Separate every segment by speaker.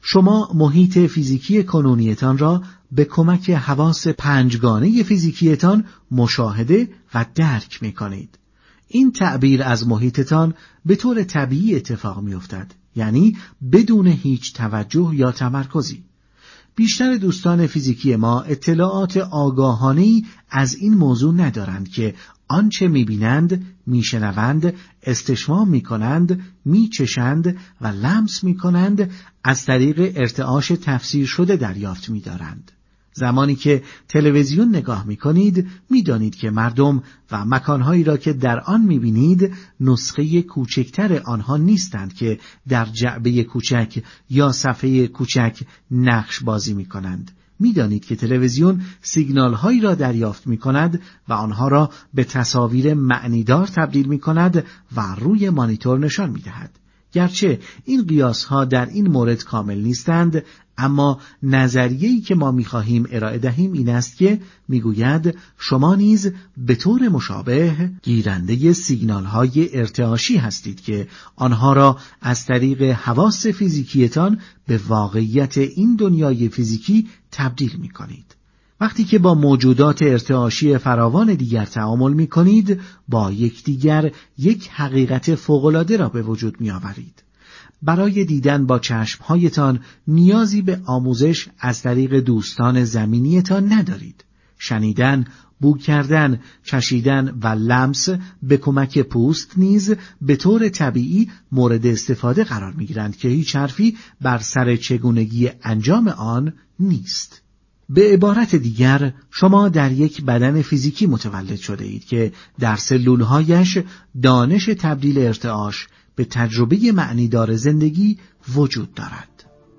Speaker 1: شما محیط فیزیکی کنونیتان را به کمک حواس پنجگانه فیزیکیتان مشاهده و درک می کنید. این تعبیر از محیطتان به طور طبیعی اتفاق می افتد، یعنی بدون هیچ توجه یا تمرکزی. بیشتر دوستان فیزیکی ما اطلاعات آگاهانه‌ای از این موضوع ندارند که آنچه می‌بینند، می‌شنوند، استشمام می‌کنند، می‌چشند و لمس می‌کنند از طریق ارتعاش تفسیر شده دریافت می‌دارند. زمانی که تلویزیون نگاه می‌کنید، می‌دانید که مردم و مکانهایی را که در آن می‌بینید نسخه کوچکتر آنها نیستند که در جعبه کوچک یا صفحه کوچک نقش بازی می‌کنند. می‌دانید که تلویزیون سیگنال‌هایی را دریافت می‌کند و آنها را به تصاویر معنیدار تبدیل می‌کند و روی مانیتور نشان می‌دهد. گرچه این قیاس‌ها در این مورد کامل نیستند، اما نظریه‌ای که ما می‌خواهیم ارائه دهیم این است که می‌گوید شما نیز به طور مشابه گیرنده سیگنال‌های ارتعاشی هستید که آنها را از طریق حواس فیزیکیتان به واقعیت این دنیای فیزیکی تبدیل می‌کنید. وقتی که با موجودات ارتعاشی فراوان دیگر تعامل می‌کنید، با یکدیگر یک حقیقت فوق‌العاده را به وجود می‌آورید. برای دیدن با چشمهایتان نیازی به آموزش از طریق دوستان زمینیتان ندارید. شنیدن، بو کردن، چشیدن و لمس به کمک پوست نیز به طور طبیعی مورد استفاده قرار می‌گیرند که هیچ حرفی بر سر چگونگی انجام آن نیست. به عبارت دیگر، شما در یک بدن فیزیکی متولد شده اید که در سلولهایش دانش تبدیل ارتعاش به تجربه معنیدار زندگی وجود دارد.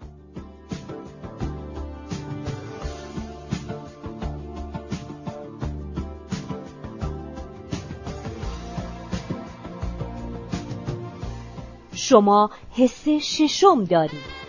Speaker 2: شما حس ششم دارید.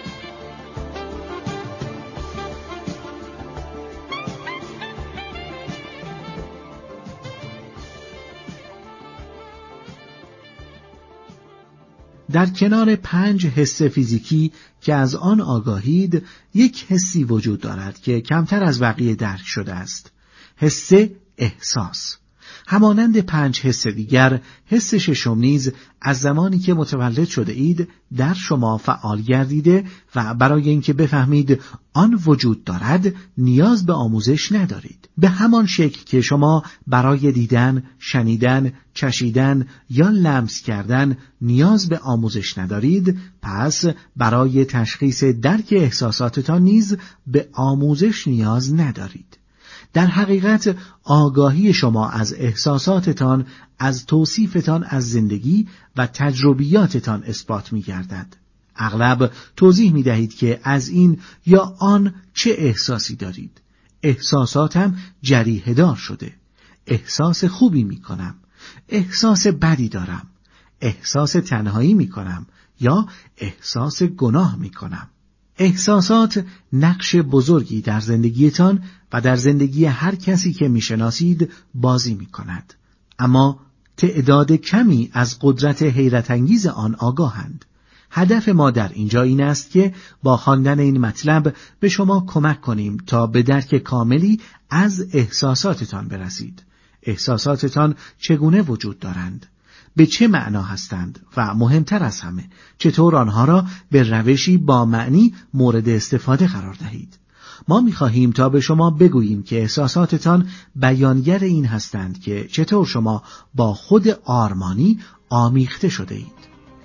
Speaker 1: در کنار 5 حس فیزیکی که از آن آگاهید، یک حسی وجود دارد که کمتر از بقیه درک شده است. حس احساس. همانند 5 حس دیگر، حس ششم نیز از زمانی که متولد شده اید در شما فعال گردیده و برای اینکه بفهمید آن وجود دارد نیاز به آموزش ندارید. به همان شکل که شما برای دیدن، شنیدن، چشیدن یا لمس کردن نیاز به آموزش ندارید، پس برای تشخیص درک احساساتتان نیز به آموزش نیاز ندارید. در حقیقت آگاهی شما از احساساتتان از توصیفتان از زندگی و تجربیاتتان اثبات می گردد. اغلب توضیح می دهید که از این یا آن چه احساسی دارید. احساساتم جریحه دار شده. احساس خوبی می کنم. احساس بدی دارم. احساس تنهایی می کنم یا احساس گناه می کنم. احساسات نقش بزرگی در زندگیتان و در زندگی هر کسی که میشناسید بازی میکند. اما تعداد کمی از قدرت حیرت انگیز آن آگاهند. هدف ما در اینجا این است که با خواندن این مطلب به شما کمک کنیم تا به درک کاملی از احساساتتان برسید. احساساتتان چگونه وجود دارند؟ به چه معنا هستند و مهمتر از همه چطور آنها را به روشی با معنی مورد استفاده قرار دهید. ما می‌خواهیم تا به شما بگوییم که احساساتتان بیانگر این هستند که چطور شما با خود آرمانی آمیخته شده اید.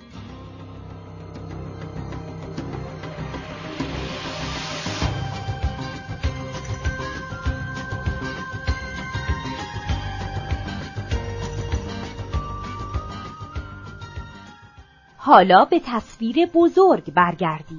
Speaker 2: حالا به تصویر بزرگ برگردید.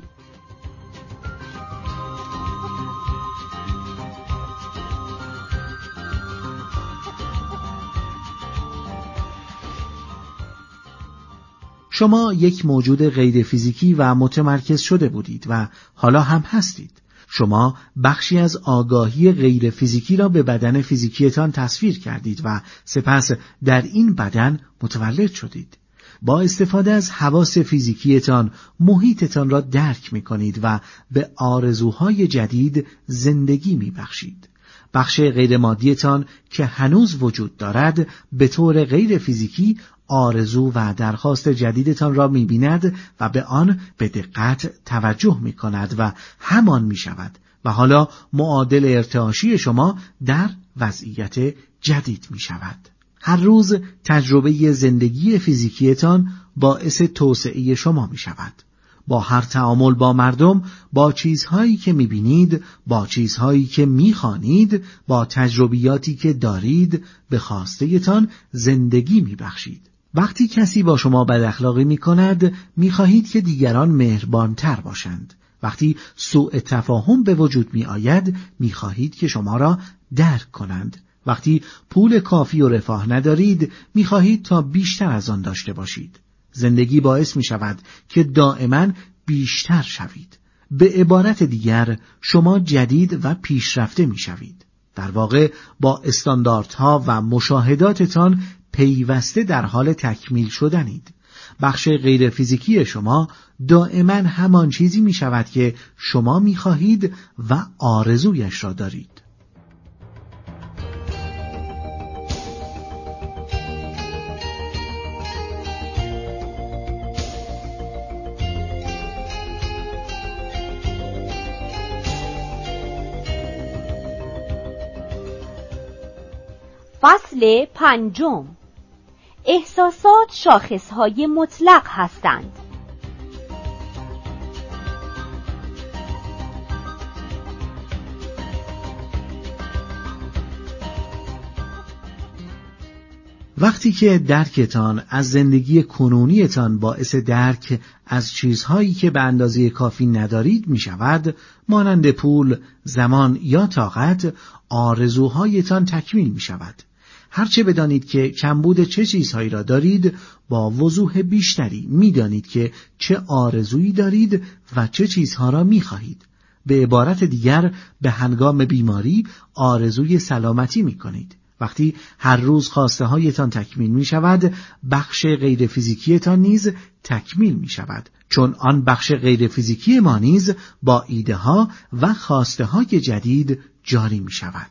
Speaker 1: شما یک موجود غیر فیزیکی و متمرکز شده بودید و حالا هم هستید. شما بخشی از آگاهی غیر فیزیکی را به بدن فیزیکیتان تصویر کردید و سپس در این بدن متولد شدید. با استفاده از حواس فیزیکیتان محیطتان را درک می کنید و به آرزوهای جدید زندگی می بخشید. بخش غیر مادیتان که هنوز وجود دارد به طور غیر فیزیکی آرزو و درخواست جدیدتان را می بیند و به آن به دقت توجه می کند و همان می شود و حالا معادل ارتعاشی شما در وضعیت جدید می شود. هر روز تجربه زندگی فیزیکیتان باعث توسعه شما می شود. با هر تعامل با مردم، با چیزهایی که می بینید، با چیزهایی که می خوانید، با تجربیاتی که دارید، به خواسته‌تان زندگی می بخشید. وقتی کسی با شما بد اخلاقی می کند، می خواهید که دیگران مهربانتر باشند. وقتی سوء تفاهم به وجود می آید، می خواهید که شما را درک کنند. وقتی پول کافی و رفاه ندارید، می خواهید تا بیشتر از آن داشته باشید. زندگی باعث می شود که دائما بیشتر شوید. به عبارت دیگر شما جدید و پیشرفته می شوید. در واقع با استانداردها و مشاهداتتان پیوسته در حال تکمیل شدنید. بخش غیر فیزیکی شما دائما همان چیزی می شود که شما می خواهید و آرزویش را دارید.
Speaker 2: فصل 5. احساسات شاخصهای مطلق هستند.
Speaker 1: وقتی که درکتان از زندگی کنونیتان باعث درک از چیزهایی که به اندازه کافی ندارید می شود، مانند پول، زمان یا طاقت، آرزوهایتان تکمیل می شود. هرچه بدانید که کمبود چه چیزهایی را دارید، با وضوح بیشتری می دانید که چه آرزویی دارید و چه چیزها را می خواهید. به عبارت دیگر، به هنگام بیماری آرزوی سلامتی می کنید. وقتی هر روز خواسته هایتان تکمیل می شود، بخش غیر فیزیکیتان نیز تکمیل می شود، چون آن بخش غیر فیزیکی ما نیز با ایده ها و خواسته های جدید جاری می شود.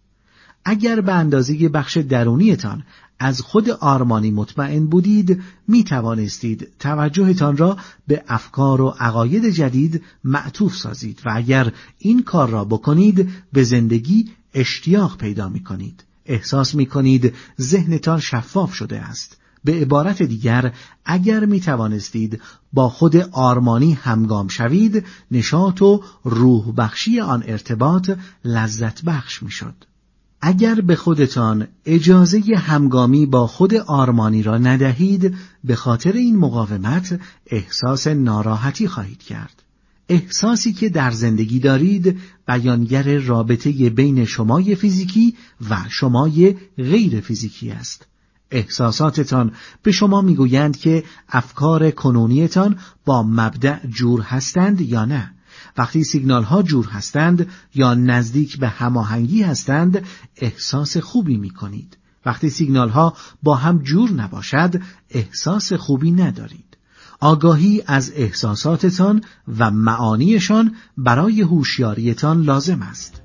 Speaker 1: اگر به اندازه بخش درونیتان از خود آرمانی مطمئن بودید، می توانستید توجهتان را به افکار و عقاید جدید معطوف سازید و اگر این کار را بکنید، به زندگی اشتیاق پیدا می کنید. احساس می کنید ذهنتان شفاف شده است. به عبارت دیگر، اگر می توانستید با خود آرمانی همگام شوید، نشاط و روح بخشی آن ارتباط لذت بخش می شد. اگر به خودتان اجازه همگامی با خود آرمانی را ندهید، به خاطر این مقاومت احساس ناراحتی خواهید کرد. احساسی که در زندگی دارید بیانگر رابطه بین شمای فیزیکی و شمای غیر فیزیکی است. احساساتتان به شما میگویند که افکار کنونیتان با مبدأ جور هستند یا نه. وقتی سیگنال ها جور هستند یا نزدیک به هماهنگی هستند، احساس خوبی می کنید. وقتی سیگنال ها با هم جور نباشد، احساس خوبی ندارید. آگاهی از احساساتتان و معانیشان برای هوشیاریتان لازم است.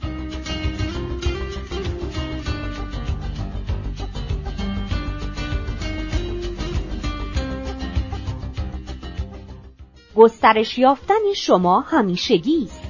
Speaker 2: گسترش یافتن شما همیشگی است.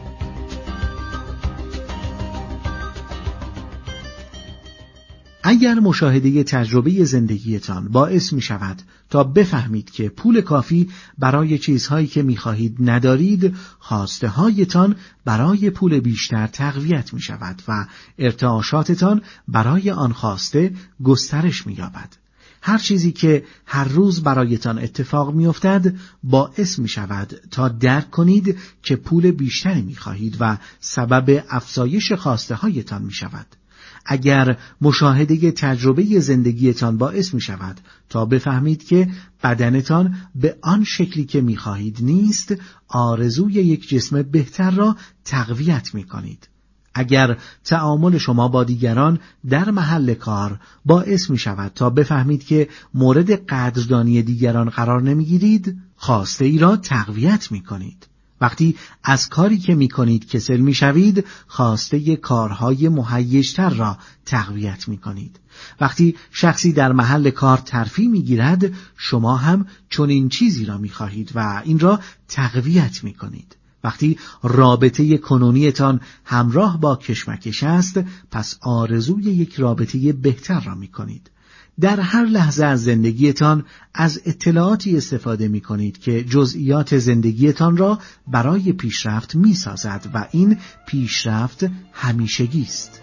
Speaker 1: اگر مشاهده تجربه زندگیتان باعث می شود تا بفهمید که پول کافی برای چیزهایی که می خواهید ندارید، خواسته هایتان برای پول بیشتر تقویت می شود و ارتعاشاتتان برای آن خواسته گسترش می یابد. هر چیزی که هر روز برایتان اتفاق می افتد باعث می شود تا درک کنید که پول بیشتری می خواهید و سبب افزایش خواسته هایتان می شود. اگر مشاهده تجربه زندگیتان باعث می شود تا بفهمید که بدنتان به آن شکلی که می خواهید نیست، آرزوی یک جسم بهتر را تقویت می کنید. اگر تعامل شما با دیگران در محل کار باعث می شود تا بفهمید که مورد قدردانی دیگران قرار نمیگیرید، خواسته ای را تقویت می کنید. وقتی از کاری که می کنید کسل می شوید، خواسته کارهای مهیج‌تر را تقویت می کنید. وقتی شخصی در محل کار ترفیع می گیرد، شما هم چنین چیزی را می خواهید و این را تقویت می کنید. وقتی رابطه کنونیتان همراه با کشمکش است، پس آرزوی یک رابطه بهتر را می کنید. در هر لحظه از زندگیتان از اطلاعاتی استفاده می کنید که جزئیات زندگیتان را برای پیشرفت می سازد و این پیشرفت همیشگی است.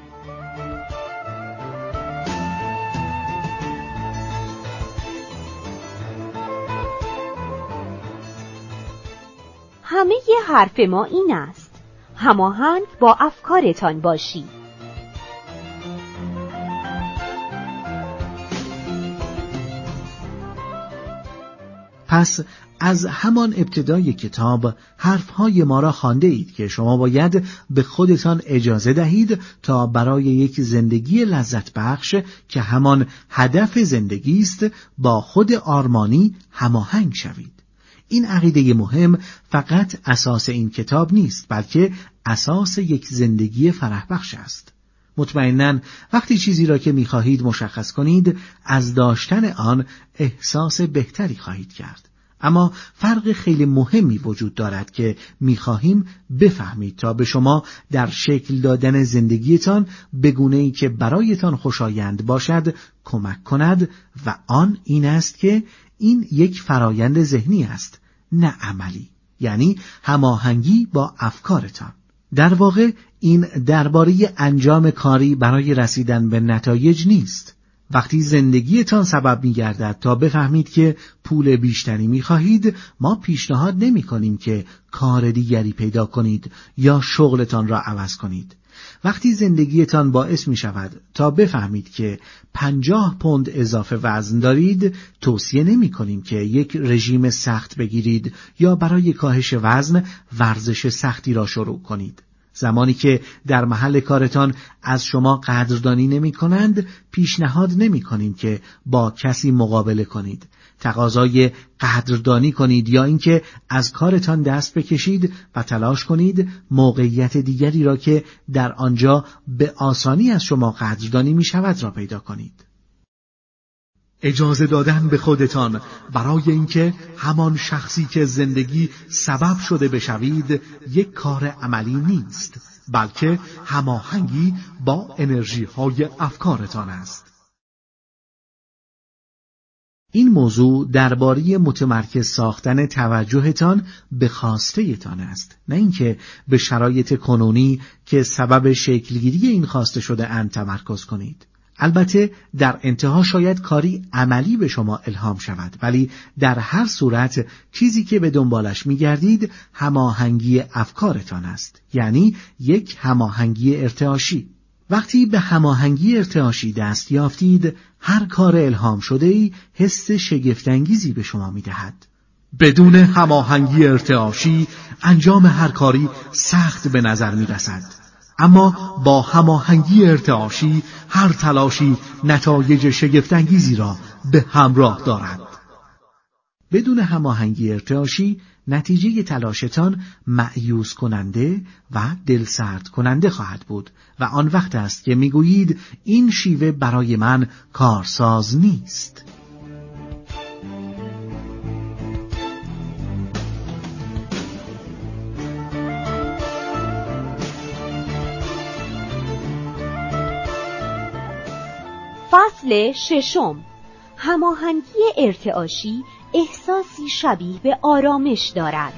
Speaker 2: همه حرف ما این است: هماهنگ با افکارتان باشید.
Speaker 1: پس از همان ابتدای کتاب حرفهای ما را خوانده اید که شما باید به خودتان اجازه دهید تا برای یک زندگی لذت بخش که همان هدف زندگی است با خود آرمانی هماهنگ شوید. این عقیده مهم فقط اساس این کتاب نیست، بلکه اساس یک زندگی فرح بخش است. مطمئناً وقتی چیزی را که می‌خواهید مشخص کنید، از داشتن آن احساس بهتری خواهید کرد. اما فرق خیلی مهمی وجود دارد که می‌خواهیم بفهمید تا به شما در شکل دادن زندگیتان به گونه‌ای که برایتان خوشایند باشد کمک کند و آن این است که این یک فرایند ذهنی است، نه عملی، یعنی هماهنگی با افکارتان. در واقع این درباره انجام کاری برای رسیدن به نتایج نیست. وقتی زندگیتان سبب می‌گردد تا بفهمید که پول بیشتری می‌خواهید، ما پیشنهاد نمی‌کنیم که کار دیگری پیدا کنید یا شغلتان را عوض کنید. وقتی زندگیتان باعث می شود تا بفهمید که 50 پوند اضافه وزن دارید، توصیه نمی کنیم که یک رژیم سخت بگیرید یا برای کاهش وزن ورزش سختی را شروع کنید. زمانی که در محل کارتان از قدردانی قدردانی نمی کنند، پیشنهاد نمی کنیم که با کسی مقابله کنید، تقاضای قدردانی کنید یا اینکه از کارتان دست بکشید و تلاش کنید موقعیت دیگری را که در آنجا به آسانی از شما قدردانی می شود را پیدا کنید. اجازه دادن به خودتان برای اینکه همان شخصی که زندگی سبب شده بشوید یک کار عملی نیست، بلکه هماهنگی با انرژی های افکارتان است. این موضوع درباره متمرکز ساختن توجهتان به خواسته تان است، نه اینکه به شرایط کنونی که سبب شکلگیری این خواسته شده اند تمرکز کنید. البته در انتها شاید کاری عملی به شما الهام شود، ولی در هر صورت چیزی که به دنبالش می‌گردید هماهنگی افکارتان است، یعنی یک هماهنگی ارتعاشی. وقتی به هماهنگی ارتعاشی دست یافتید، هر کار الهام شده‌ای حس شگفت‌انگیزی به شما می‌دهد. بدون هماهنگی ارتعاشی انجام هر کاری سخت به نظر می‌رسد، اما با هماهنگی ارتعاشی هر تلاشی نتایج شگفت‌انگیزی را به همراه دارد. بدون هماهنگی ارتعاشی نتیجه تلاشتان مأیوس کننده و دلسرد کننده خواهد بود و آن وقت است که میگویید این شیوه برای من کارساز نیست.
Speaker 2: فصل ششم، هماهنگی ارتعاشی احساسی شبیه به آرامش دارد.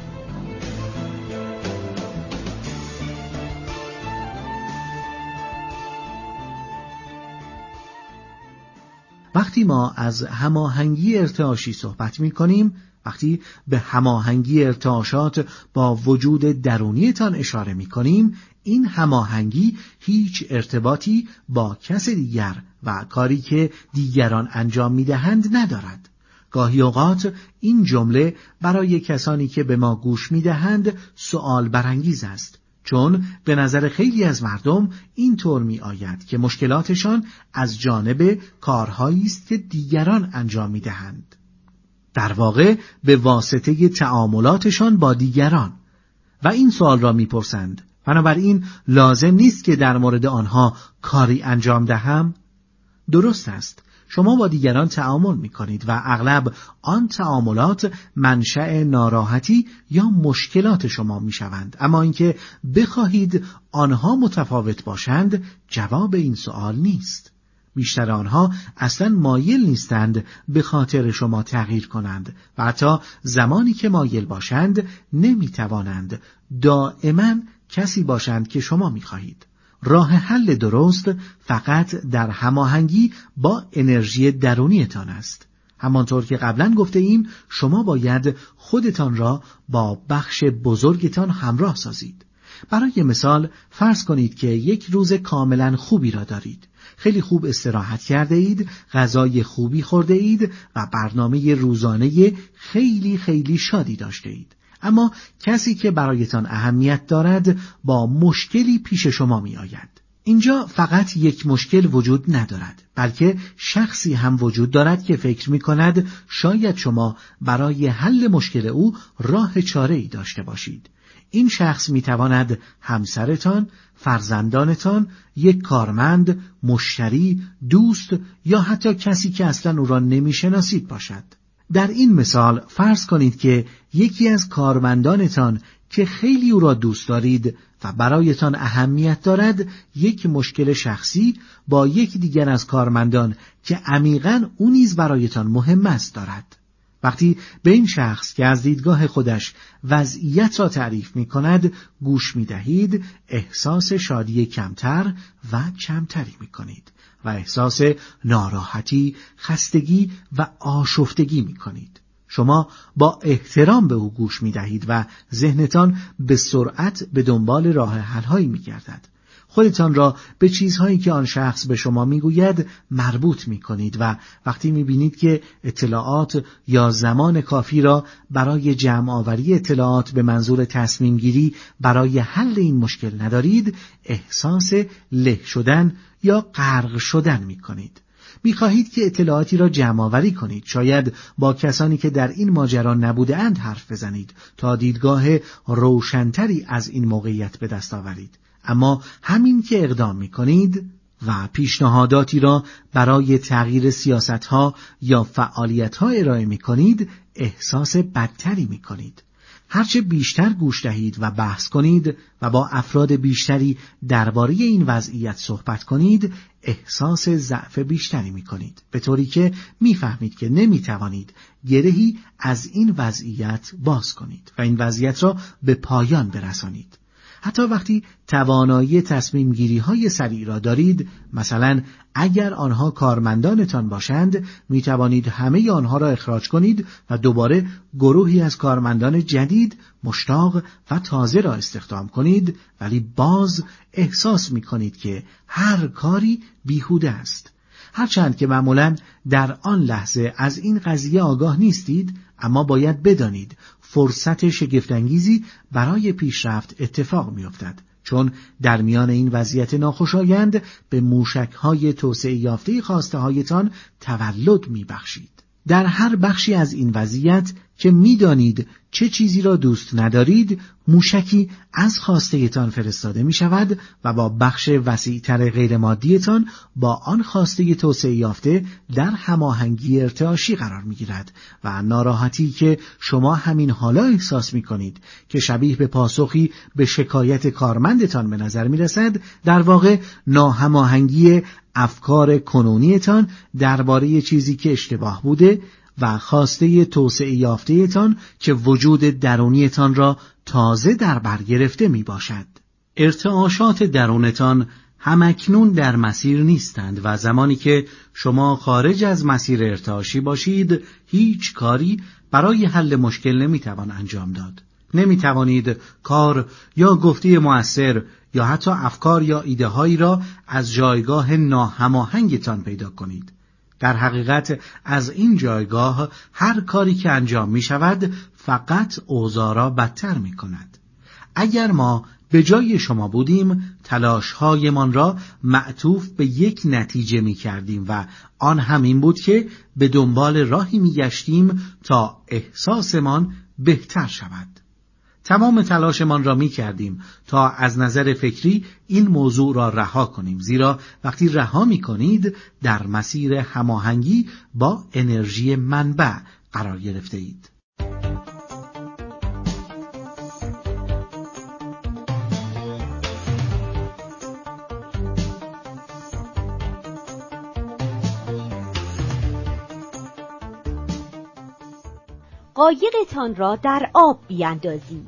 Speaker 1: وقتی ما از هماهنگی ارتعاشی صحبت می‌کنیم، وقتی به هماهنگی ارتعاشات با وجود درونیتان اشاره می‌کنیم، این هماهنگی هیچ ارتباطی با کس دیگر و کاری که دیگران انجام می‌دهند ندارد. گاهی اوقات این جمله برای کسانی که به ما گوش می‌دهند سؤال برانگیز است. چون به نظر خیلی از مردم اینطور می آید که مشکلاتشان از جانب کارهایی است که دیگران انجام می دهند. در واقع به واسطه تعاملاتشان با دیگران و این سوال را می پرسند: بنابراین لازم نیست که در مورد آنها کاری انجام دهم؟ درست است. شما با دیگران تعامل می کنید و اغلب آن تعاملات منشأ ناراحتی یا مشکلات شما می شوند. اما اینکه بخواهید آنها متفاوت باشند جواب این سوال نیست. بیشتر آنها اصلا مایل نیستند به خاطر شما تغییر کنند و حتی زمانی که مایل باشند نمی توانند دائما کسی باشند که شما می خواهید. راه حل درست فقط در هماهنگی با انرژی درونیتان است. همانطور که قبلا گفته ایم شما باید خودتان را با بخش بزرگتان همراه سازید. برای مثال فرض کنید که یک روز کاملا خوبی را دارید. خیلی خوب استراحت کرده اید، غذای خوبی خورده اید و برنامه روزانه خیلی شادی داشته اید. اما کسی که برایتان اهمیت دارد با مشکلی پیش شما می آید. اینجا فقط یک مشکل وجود ندارد، بلکه شخصی هم وجود دارد که فکر می کند شاید شما برای حل مشکل او راه چاره‌ای داشته باشید. این شخص می تواند همسرتان، فرزندانتان، یک کارمند، مشتری، دوست یا حتی کسی که اصلا او را نمی شناسید باشد. در این مثال فرض کنید که یکی از کارمندانتان که خیلی او را دوست دارید و برایتان اهمیت دارد یک مشکل شخصی با یک دیگر از کارمندان که عمیقاً او نیز برایتان مهم است دارد. وقتی به این شخص که از دیدگاه خودش وضعیت را تعریف می کند گوش می دهید، احساس شادی کمتر و کمتری می کنید و احساس ناراحتی، خستگی و آشفتگی می کنید. شما با احترام به او گوش می دهید و ذهنتان به سرعت به دنبال راه حل‌هایی می گردد. خودتان را به چیزهایی که آن شخص به شما میگوید مربوط میکنید و وقتی میبینید که اطلاعات یا زمان کافی را برای جمع آوری اطلاعات به منظور تصمیم گیری برای حل این مشکل ندارید، احساس له شدن یا غرق شدن میکنید. میخواهید که اطلاعاتی را جمع آوری کنید، شاید با کسانی که در این ماجرا نبوده‌اند حرف بزنید تا دیدگاه روشنتری از این موقعیت به دست آورید. اما همین که اقدام می‌کنید و پیشنهاداتی را برای تغییر سیاست‌ها یا فعالیت‌ها ارائه می‌کنید، احساس بدتری می‌کنید. هرچه بیشتر گوش دهید و بحث کنید و با افراد بیشتری درباره این وضعیت صحبت کنید، احساس ضعف بیشتری می‌کنید، به طوری که می‌فهمید که نمی‌توانید گرهی از این وضعیت باز کنید و این وضعیت را به پایان برسانید. حتی وقتی توانایی تصمیم گیری های سریع را دارید، مثلا اگر آنها کارمندانتان باشند، می توانید همه آنها را اخراج کنید و دوباره گروهی از کارمندان جدید، مشتاق و تازه را استخدام کنید، ولی باز احساس می کنید که هر کاری بیهوده است. هرچند که معمولاً در آن لحظه از این قضیه آگاه نیستید، اما باید بدانید فرصت شگفت‌انگیزی برای پیشرفت اتفاق می‌افتد، چون در میان این وضعیت ناخوشایند به موشک‌های توسعه یافته خواسته‌هایتان تولد می‌بخشید. در هر بخشی از این وضعیت که می‌دانید چه چیزی را دوست ندارید، موشکی از خواسته‌تان فرستاده می‌شود و با بخش وسیع‌تر غیرمادی‌تان با آن خواسته توسعه یافته در هماهنگی ارتعاشی قرار می‌گیرد و ناراحتی که شما همین حالا احساس می‌کنید که شبیه به پاسخی به شکایت کارمندتان به نظر می‌رسد، در واقع ناهماهنگی افکار کنونیتان درباره چیزی که اشتباه بوده و خواسته توسعه یافته‌تان که وجود درونیتان را تازه در بر گرفته می باشد. ارتعاشات درونتان همکنون در مسیر نیستند و زمانی که شما خارج از مسیر ارتعاشی باشید، هیچ کاری برای حل مشکل نمیتوان انجام داد. نمیتوانید کار یا گفته مؤثر یا حتی افکار یا ایده هایی را از جایگاه ناهماهنگتان پیدا کنید. در حقیقت از این جایگاه هر کاری که انجام می شود فقط اوضاع را بدتر می کند. اگر ما به جای شما بودیم تلاش‌هایمان را معطوف به یک نتیجه می‌کردیم و آن همین بود که به دنبال راهی می‌گشتیم تا احساسمان بهتر شود. تمام تلاشمان را می‌کردیم تا از نظر فکری این موضوع را رها کنیم، زیرا وقتی رها می‌کنید در مسیر هماهنگی با انرژی منبع قرار گرفته اید.
Speaker 2: قایقتان را در آب بیاندازید.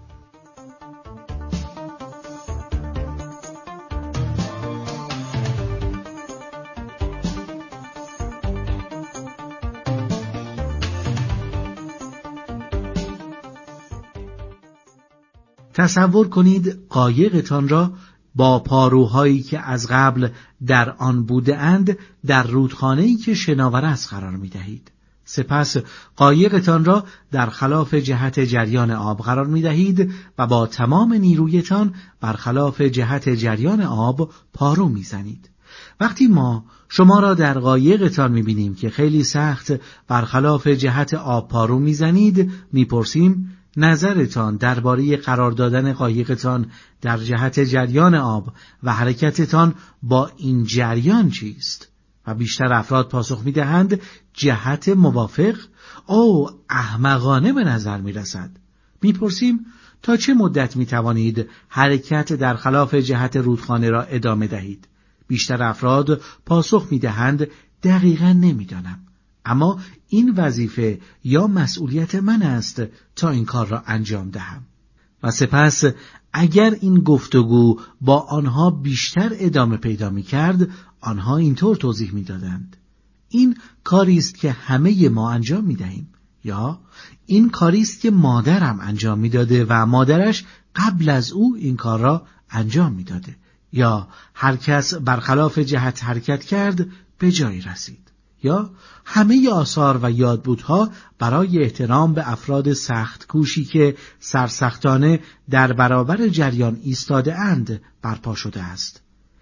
Speaker 1: تصور کنید قایقتان را با پاروهایی که از قبل در آن بوده اند در رودخانه‌ای که شناور است قرار می دهید. سپس قایقتان را در خلاف جهت جریان آب قرار می دهید و با تمام نیرویتان برخلاف جهت جریان آب پارو می زنید. وقتی ما شما را در قایقتان می بینیم که خیلی سخت برخلاف جهت آب پارو می زنید، می پرسیم نظرتان درباره قرار دادن قایقتان در جهت جریان آب و حرکتتان با این جریان چیست؟ و بیشتر افراد پاسخ می‌دهند جهت موافق او احمقانه به نظر می‌رسد. می‌پرسیم تا چه مدت می‌توانید حرکت در خلاف جهت رودخانه را ادامه دهید؟ بیشتر افراد پاسخ می‌دهند دقیقاً نمی‌دانم، اما این وظیفه یا مسئولیت من است تا این کار را انجام دهم. و سپس اگر این گفتگو با آنها بیشتر ادامه پیدا می‌کرد، آنها اینطور توضیح می‌دادند: این کاری است که همه ما انجام می‌دهیم، یا این کاری است که مادرم انجام می‌داده و مادرش قبل از او این کار را انجام می‌داده، یا هر کس برخلاف جهت حرکت کرد به جایی رسید. یا همه آثار و یادبودها برای احترام به افراد سخت کوشی که سرسختانه در برابر جریان ایستاده اند برپا شده است.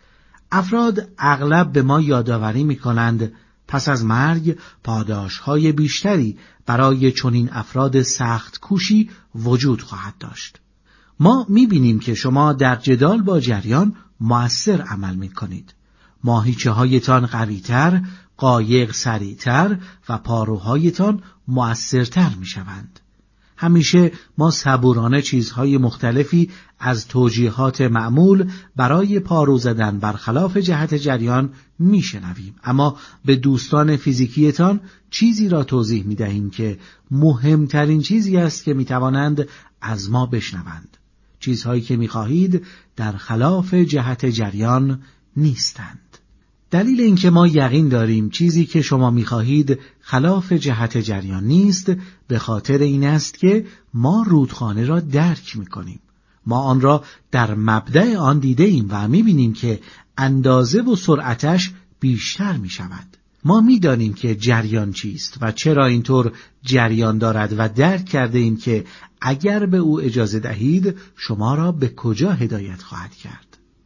Speaker 1: افراد اغلب به ما یادآوری می‌کنند پس از مرگ پاداش‌های بیشتری برای چنین افراد سخت کوشی وجود خواهد داشت. ما می‌بینیم که شما در جدال با جریان مؤثر عمل می‌کنید. ماهیچه‌هایتان قوی‌تر، قایق سریعتر و پاروهایتان مؤثرتر می‌شوند. همیشه ما صبورانه چیزهای مختلفی از توجیهات معمول برای پارو زدن برخلاف جهت جریان میشنویم، اما به دوستان فیزیکیتان چیزی را توضیح می‌دهیم که مهمترین چیزی است که می‌توانند از ما بشنوند. چیزهایی که می‌خواهید در خلاف جهت جریان نیستند. دلیل اینکه ما یقین داریم چیزی که شما می‌خواهید خلاف جهت جریان نیست به خاطر این است که ما رودخانه را درک می‌کنیم. ما آن را در مبدأ آن دیده ایم و می‌بینیم که اندازه و سرعتش بیشتر می‌شود. ما می‌دانیم که جریان چیست و چرا اینطور جریان دارد و درک کرده ایم که اگر به او اجازه دهید شما را به کجا هدایت خواهد کرد.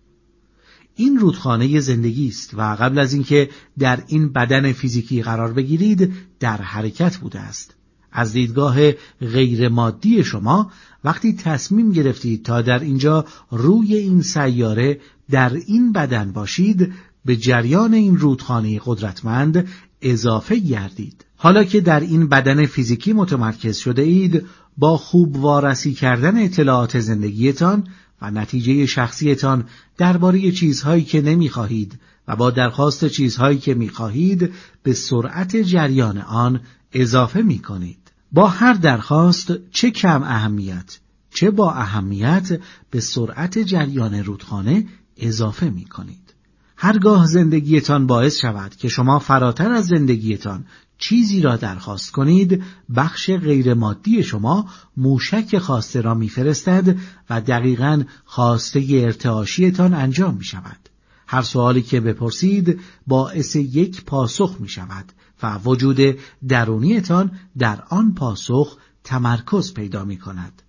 Speaker 1: این رودخانه زندگی است و قبل از اینکه در این بدن فیزیکی قرار بگیرید در حرکت بوده است. از دیدگاه غیر مادی شما وقتی تصمیم گرفتید تا در اینجا روی این سیاره در این بدن باشید به جریان این رودخانه قدرتمند اضافه گردید. حالا که در این بدن فیزیکی متمرکز شده اید با خوب وارسی کردن اطلاعات زندگیتان و نتیجه شخصیتان درباره چیزهایی که نمی‌خواهید و با درخواست چیزهایی که می‌خواهید به سرعت جریان آن اضافه می‌کنید. با هر درخواست چه کم اهمیت چه با اهمیت به سرعت جریان رودخانه اضافه می‌کنید. هرگاه زندگیتان باعث شود که شما فراتر از زندگیتان چیزی را درخواست کنید، بخش غیر مادی شما موشک خواسته را می‌فرستد و دقیقاً خواسته ارتعاشیتان انجام می‌شود. هر سوالی که بپرسید باعث یک پاسخ می‌شود و وجود درونیتان در آن پاسخ تمرکز پیدا می‌کند.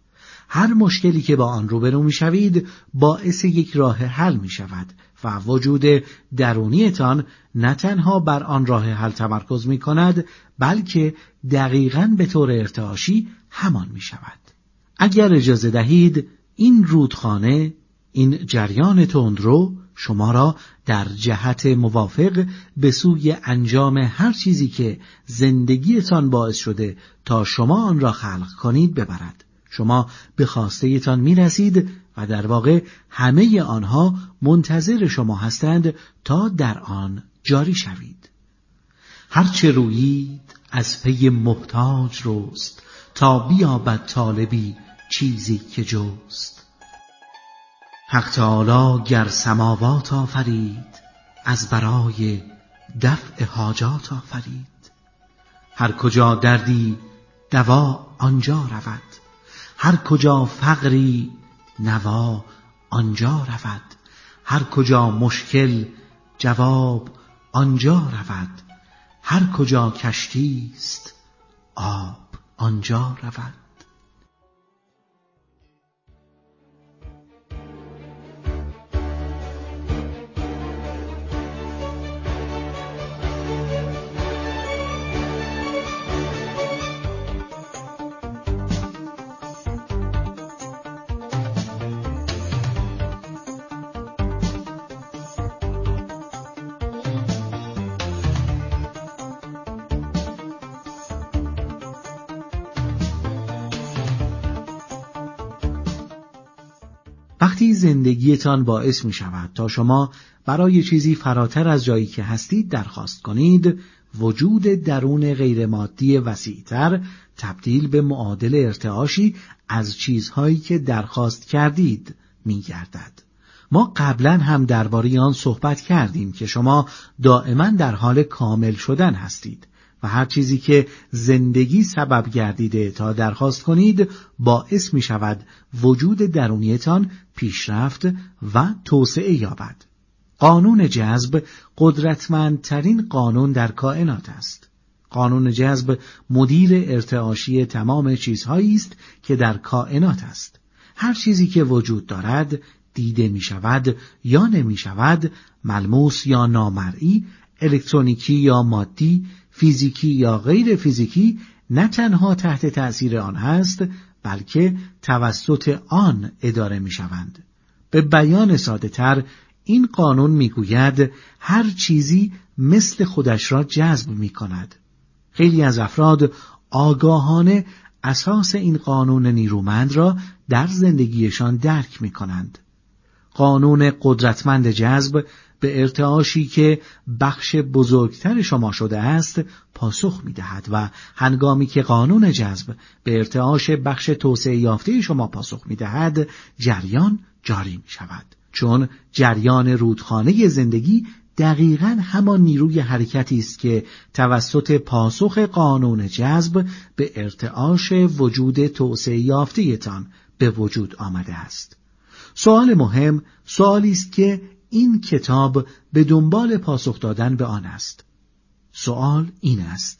Speaker 1: هر مشکلی که با آن روبرو می‌شوید باعث یک راه حل می‌شود و وجود درونیتان نه تنها بر آن راه حل تمرکز می‌کند بلکه دقیقاً به طور ارتعاشی همان می‌شود. اگر اجازه دهید این رودخانه، این جریان تندرو شما را در جهت موافق به سوی انجام هر چیزی که زندگیتان باعث شده تا شما آن را خلق کنید ببرد. شما به خواسته تان می رسید و در واقع همه آنها منتظر شما هستند تا در آن جاری شوید. هرچه رویید از پی محتاج روست، تا بیابد طالبی چیزی که جست. حق تعالی گر سماوات آفرید، از برای دفع حاجات آفرید. هر کجا دردی دوا آنجا رود، هر کجا فقری نوا آنجا رود. هر کجا مشکل جواب آنجا رود، هر کجا کشتی است آب آنجا رود. وقتی زندگیتان باعث می شود تا شما برای چیزی فراتر از جایی که هستید درخواست کنید، وجود درون غیرمادی وسیع‌تر تبدیل به معادل ارتعاشی از چیزهایی که درخواست کردید می گردد. ما قبلا هم درباره آن صحبت کردیم که شما دائما در حال کامل شدن هستید و هر چیزی که زندگی سبب گردیده تا درخواست کنید باعث می شود وجود درونیتان پیشرفت و توسعه یابد. قانون جذب قدرتمندترین قانون در کائنات است. قانون جذب مدیر ارتعاشی تمام چیزهایی است که در کائنات است. هر چیزی که وجود دارد، دیده می شود یا نمی شود، ملموس یا نامرئی، الکترونیکی یا مادی، فیزیکی یا غیر فیزیکی، نه تنها تحت تأثیر آن هست بلکه توسط آن اداره می شوند. به بیان ساده تر این قانون می گوید هر چیزی مثل خودش را جذب می کند. خیلی از افراد آگاهانه اساس این قانون نیرومند را در زندگیشان درک می کنند. قانون قدرتمند جذب به ارتعاشی که بخش بزرگتر شما شده است پاسخ می دهد و هنگامی که قانون جذب به ارتعاش بخش توسعه یافته شما پاسخ می دهد، جریان جاری می شود. چون جریان رودخانه زندگی دقیقاً همان نیروی حرکتی است که توسط پاسخ قانون جذب به ارتعاش وجود توسعه یافته تان به وجود آمده است. سوال مهم سوالی است که این کتاب به دنبال پاسخ دادن به آن است. سوال این است: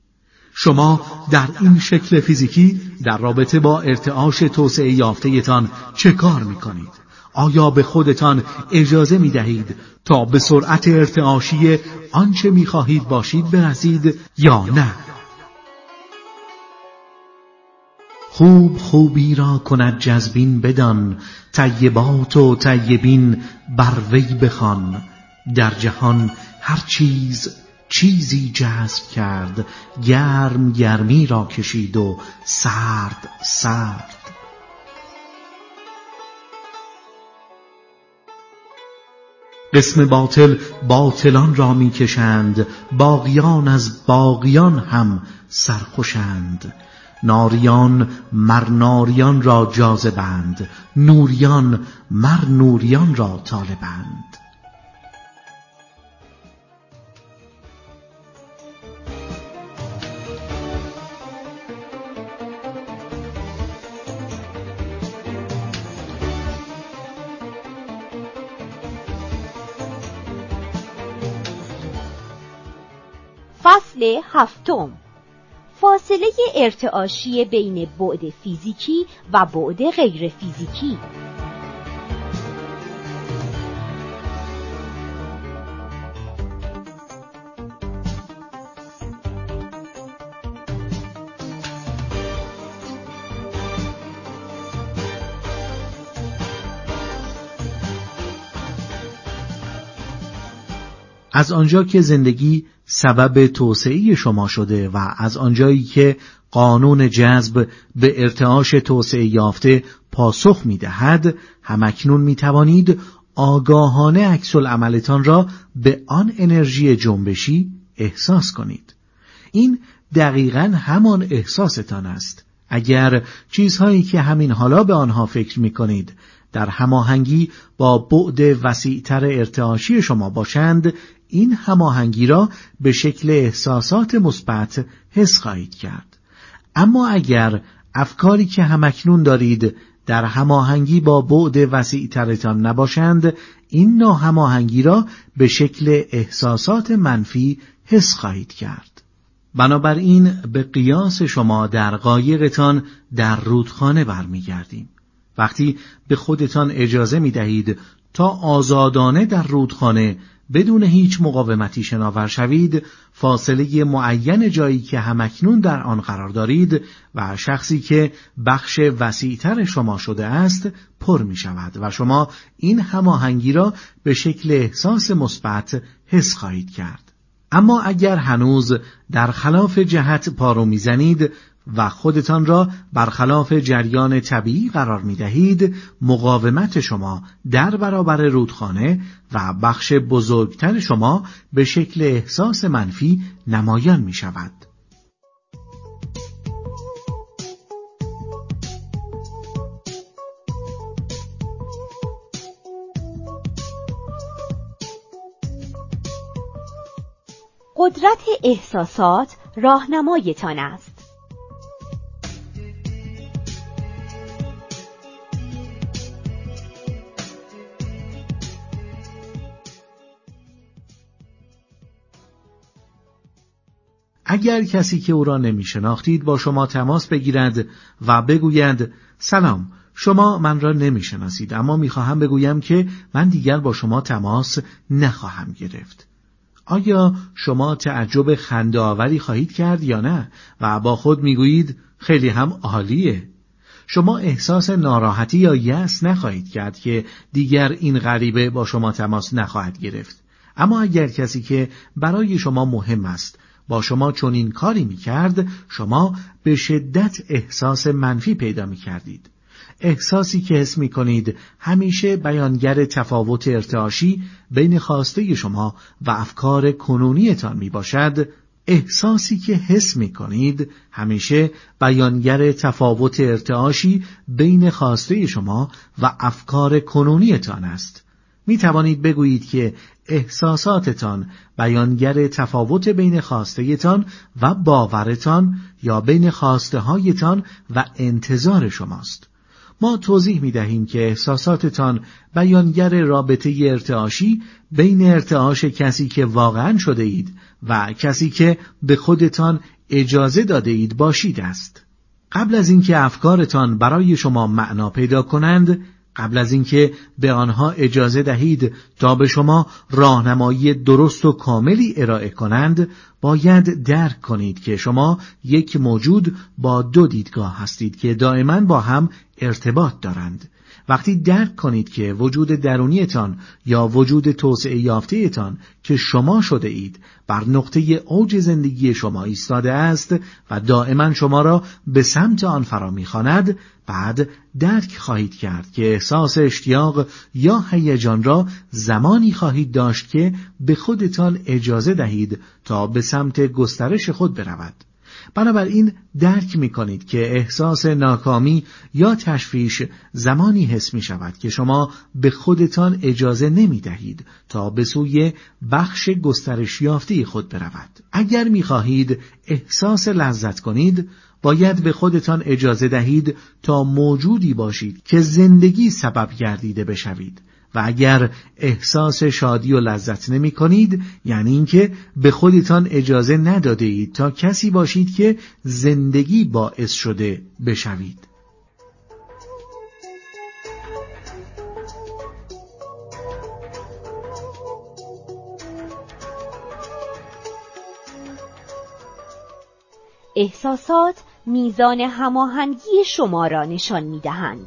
Speaker 1: شما در این شکل فیزیکی در رابطه با ارتعاش توسعه یافته تان چه کار می کنید؟ آیا به خودتان اجازه می دهید تا به سرعت ارتعاشی آنچه می خواهید باشید برسید یا نه؟ خوب خوبی را کند جذبین بدان، طیبات و طیبین بر وی بخوان. در جهان هر چیز چیزی جذب کرد، گرم گرمی را کشید و سرد سرد. قسم باطل باطلان را می کشند، باغیان از باغیان هم سرخوشند. ناریان مر ناریان را جاذبند، نوریان مر نوریان را طالبند.
Speaker 2: فصل هفتم. فاصله ارتعاشی بین بعد فیزیکی و بعد غیر فیزیکی.
Speaker 1: از آنجا که زندگی سبب توسعه شما شده و از آنجایی که قانون جذب به ارتعاش توسعه یافته پاسخ می‌دهد، همکنون می‌توانید آگاهانه عکس‌العملتان را به آن انرژی جنبشی احساس کنید. این دقیقاً همان احساستان است. اگر چیزهایی که همین حالا به آنها فکر می‌کنید در هماهنگی با بعد وسیع‌تر ارتعاشی شما باشند، این هماهنگی را به شکل احساسات مثبت حس خواهید کرد. اما اگر افکاری که همکنون دارید در هماهنگی با بعد وسیع‌ترتان نباشند، این ناهماهنگی را به شکل احساسات منفی حس خواهید کرد. بنابراین به قیاس شما در قایقتان در رودخانه برمیگردیم. وقتی به خودتان اجازه می دهید تا آزادانه در رودخانه بدون هیچ مقاومتی شناور شوید، فاصله معین جایی که همکنون در آن قرار دارید و شخصی که بخش وسیع‌تر شما شده است پر می شود و شما این هماهنگی را به شکل احساس مثبت حس خواهید کرد. اما اگر هنوز در خلاف جهت پارو می زنید و خودتان را برخلاف جریان طبیعی قرار می دهید، مقاومت شما در برابر رودخانه و بخش بزرگتر شما به شکل احساس منفی نمایان می شود.
Speaker 2: قدرت احساسات راهنمایتان است.
Speaker 1: اگر کسی که او را نمی شناختید با شما تماس بگیرد و بگوید سلام، شما من را نمی شناسید، اما می خواهم بگویم که من دیگر با شما تماس نخواهم گرفت، آیا شما تعجب خنده‌آوری خواهید کرد یا نه؟ و با خود می گویید خیلی هم عالیه. شما احساس ناراحتی یا یأس نخواهید کرد که دیگر این غریبه با شما تماس نخواهد گرفت. اما اگر کسی که برای شما مهم است با شما چنین کاری می‌کرد، شما به شدت احساس منفی پیدا می‌کردید. احساسی که حس می‌کنید همیشه بیانگر تفاوت ارتعاشی بین خواسته شما و افکار کنونیتان میباشد. احساسی که حس می‌کنید همیشه بیانگر تفاوت ارتعاشی بین خواسته شما و افکار کنونیتان است. می توانید بگویید که احساساتتان بیانگر تفاوت بین خواسته‌تان و باورتان یا بین خواسته هایتان و انتظار شماست. ما توضیح می دهیم که احساساتتان بیانگر رابطه ارتعاشی بین ارتعاش کسی که واقعاً شده اید و کسی که به خودتان اجازه داده اید باشید است. قبل از اینکه افکارتان برای شما معنا پیدا کنند، قبل از اینکه به آنها اجازه دهید تا به شما راهنمایی درست و کاملی ارائه کنند، باید درک کنید که شما یک موجود با دو دیدگاه هستید که دائما با هم ارتباط دارند. وقتی درک کنید که وجود درونیتان یا وجود توسعه یافته‌تان که شما شده اید بر نقطه اوج زندگی شما ایستاده است و دائما شما را به سمت آن فرا می‌خواند، بعد درک خواهید کرد که احساس اشتیاق یا هیجان را زمانی خواهید داشت که به خودتان اجازه دهید تا به سمت گسترش خود برود. بنابراین درک می کنید که احساس ناکامی یا تشویش زمانی حس می شود که شما به خودتان اجازه نمی دهید تا به سوی بخش گسترش یافته خود برود. اگر می خواهید احساس لذت کنید، باید به خودتان اجازه دهید تا موجودی باشید که زندگی سبب گردیده بشوید و اگر احساس شادی و لذت نمی کنید یعنی اینکه به خودتان اجازه نداده اید تا کسی باشید که زندگی باعث شده بشوید.
Speaker 2: احساسات میزان هماهنگی شما را نشان می‌دهند.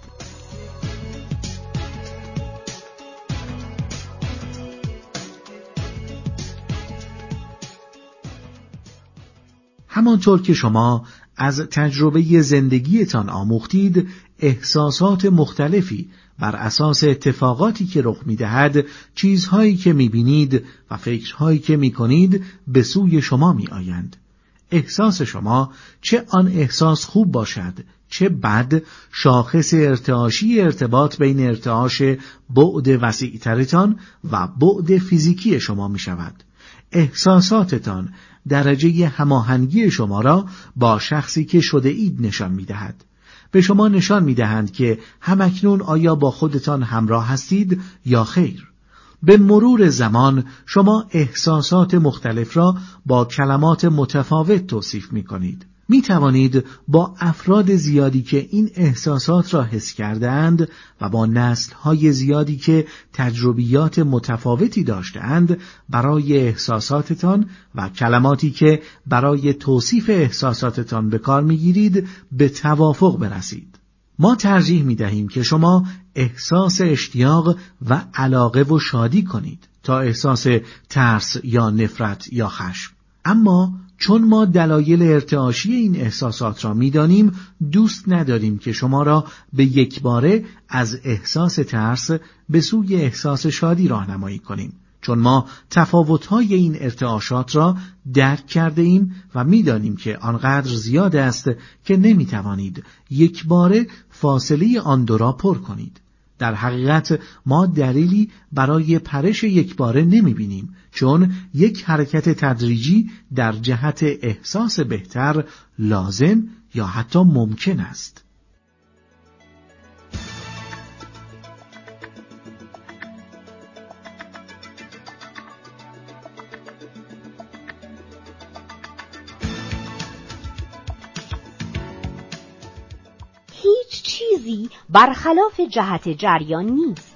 Speaker 1: همانطور که شما از تجربه زندگیتان آموختید، احساسات مختلفی بر اساس اتفاقاتی که رخ می‌دهد، چیزهایی که می‌بینید و فکرهایی که می‌کنید به سوی شما می‌آیند. احساس شما، چه آن احساس خوب باشد چه بد، شاخص ارتعاشی ارتباط بین ارتعاش بعد وسیع‌ترتان و بعد فیزیکی شما می شود. احساساتتان درجه هماهنگی شما را با شخصی که شده اید نشان می دهد. به شما نشان می دهند که همکنون آیا با خودتان همراه هستید یا خیر. به مرور زمان شما احساسات مختلف را با کلمات متفاوت توصیف می کنید. می توانید با افراد زیادی که این احساسات را حس کرده‌اند و با نسل‌های زیادی که تجربیات متفاوتی داشته‌اند برای احساساتتان و کلماتی که برای توصیف احساساتتان به کار می‌گیرید به توافق برسید. ما ترجیح می‌دهیم که شما احساس اشتیاق و علاقه و شادی کنید تا احساس ترس یا نفرت یا خشم. اما چون ما دلایل ارتعاشی این احساسات را می‌دانیم، دوست نداریم که شما را به یکباره از احساس ترس به سوی احساس شادی راهنمایی کنیم، چون ما تفاوت‌های این ارتعاشات را درک کرده ایم و می‌دانیم که آنقدر زیاد است که نمی‌توانید یکباره فاصله آن دو را پر کنید. در حقیقت ما دلیلی برای پرش یکباره نمی‌بینیم، چون یک حرکت تدریجی در جهت احساس بهتر لازم یا حتی ممکن است.
Speaker 2: هیچ چیزی برخلاف جهت جریان نیست.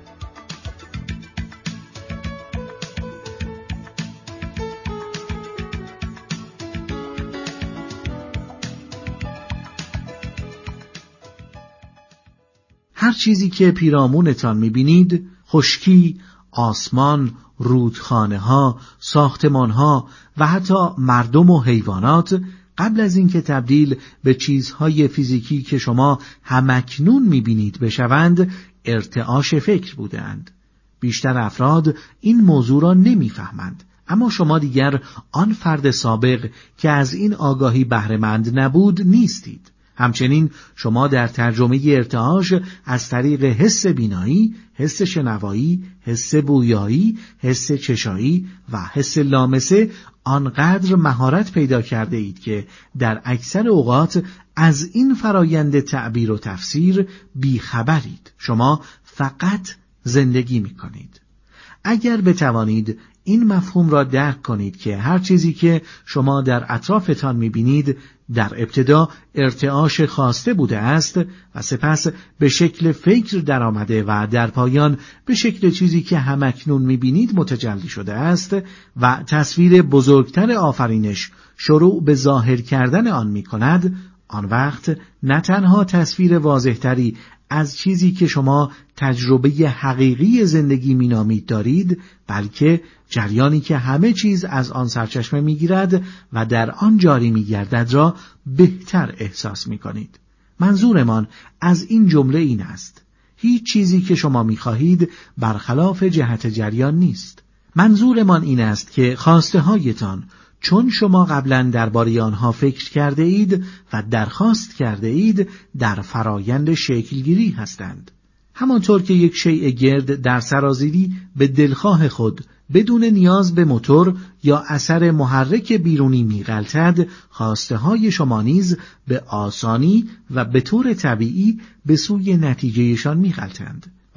Speaker 1: هر چیزی که پیرامونتان می‌بینید، خشکی، آسمان، رودخانه‌ها، ساختمان‌ها و حتی مردم و حیوانات، قبل از اینکه تبدیل به چیزهای فیزیکی که شما همکنون می‌بینید بشوند، ارتعاش فکر بودند. بیشتر افراد این موضوع را نمی‌فهمند، اما شما دیگر آن فرد سابق که از این آگاهی بهره‌مند نبود نیستید. همچنین شما در ترجمه ارتعاش از طریق حس بینایی، حس شنوایی، حس بویایی، حس چشایی و حس لامسه آنقدر مهارت پیدا کرده اید که در اکثر اوقات از این فرایند تعبیر و تفسیر بیخبرید. شما فقط زندگی می کنید. اگر بتوانید این مفهوم را درک کنید که هر چیزی که شما در اطرافتان می‌بینید در ابتدا ارتعاش خواسته بوده است و سپس به شکل فکر درآمده و در پایان به شکل چیزی که همکنون می‌بینید متجلی شده است و تصویر بزرگتر آفرینش شروع به ظاهر کردن آن می‌کند، آن وقت نه تنها تصویر واضح‌تری از چیزی که شما تجربه حقیقی زندگی مینامید دارید، بلکه جریانی که همه چیز از آن سرچشمه میگیرد و در آن جاری میگردد را بهتر احساس میکنید. منظورمان از این جمله این است: هیچ چیزی که شما میخواهید برخلاف جهت جریان نیست. منظورمان این است که خواسته هایتان چون شما قبلا درباره آنها فکر کرده اید و درخواست کرده اید در فرایند شکلگیری هستند. همانطور که یک شیء گرد در سرازیری به دلخواه خود بدون نیاز به موتور یا اثر محرک بیرونی میغلطد، خواسته های شما نیز به آسانی و به طور طبیعی به سوی نتیجهشان میغلطند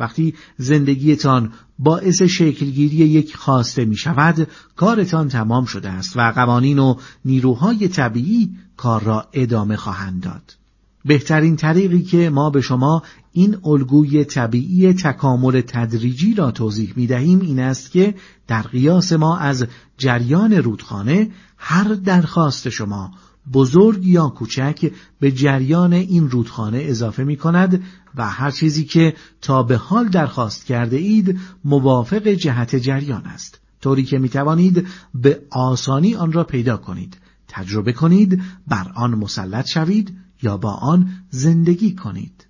Speaker 1: وقتی زندگیتان باعث شکلگیری یک خواسته می شود، کارتان تمام شده است و قوانین و نیروهای طبیعی کار را ادامه خواهند داد. بهترین طریقی که ما به شما این الگوی طبیعی تکامل تدریجی را توضیح می دهیم این است که در قیاس ما از جریان رودخانه، هر درخواست شما بزرگ یا کوچک به جریان این رودخانه اضافه می کند و هر چیزی که تا به حال درخواست کرده اید موافق جهت جریان است، طوری که می توانید به آسانی آن را پیدا کنید، تجربه کنید، بر آن مسلط شوید یا با آن زندگی کنید.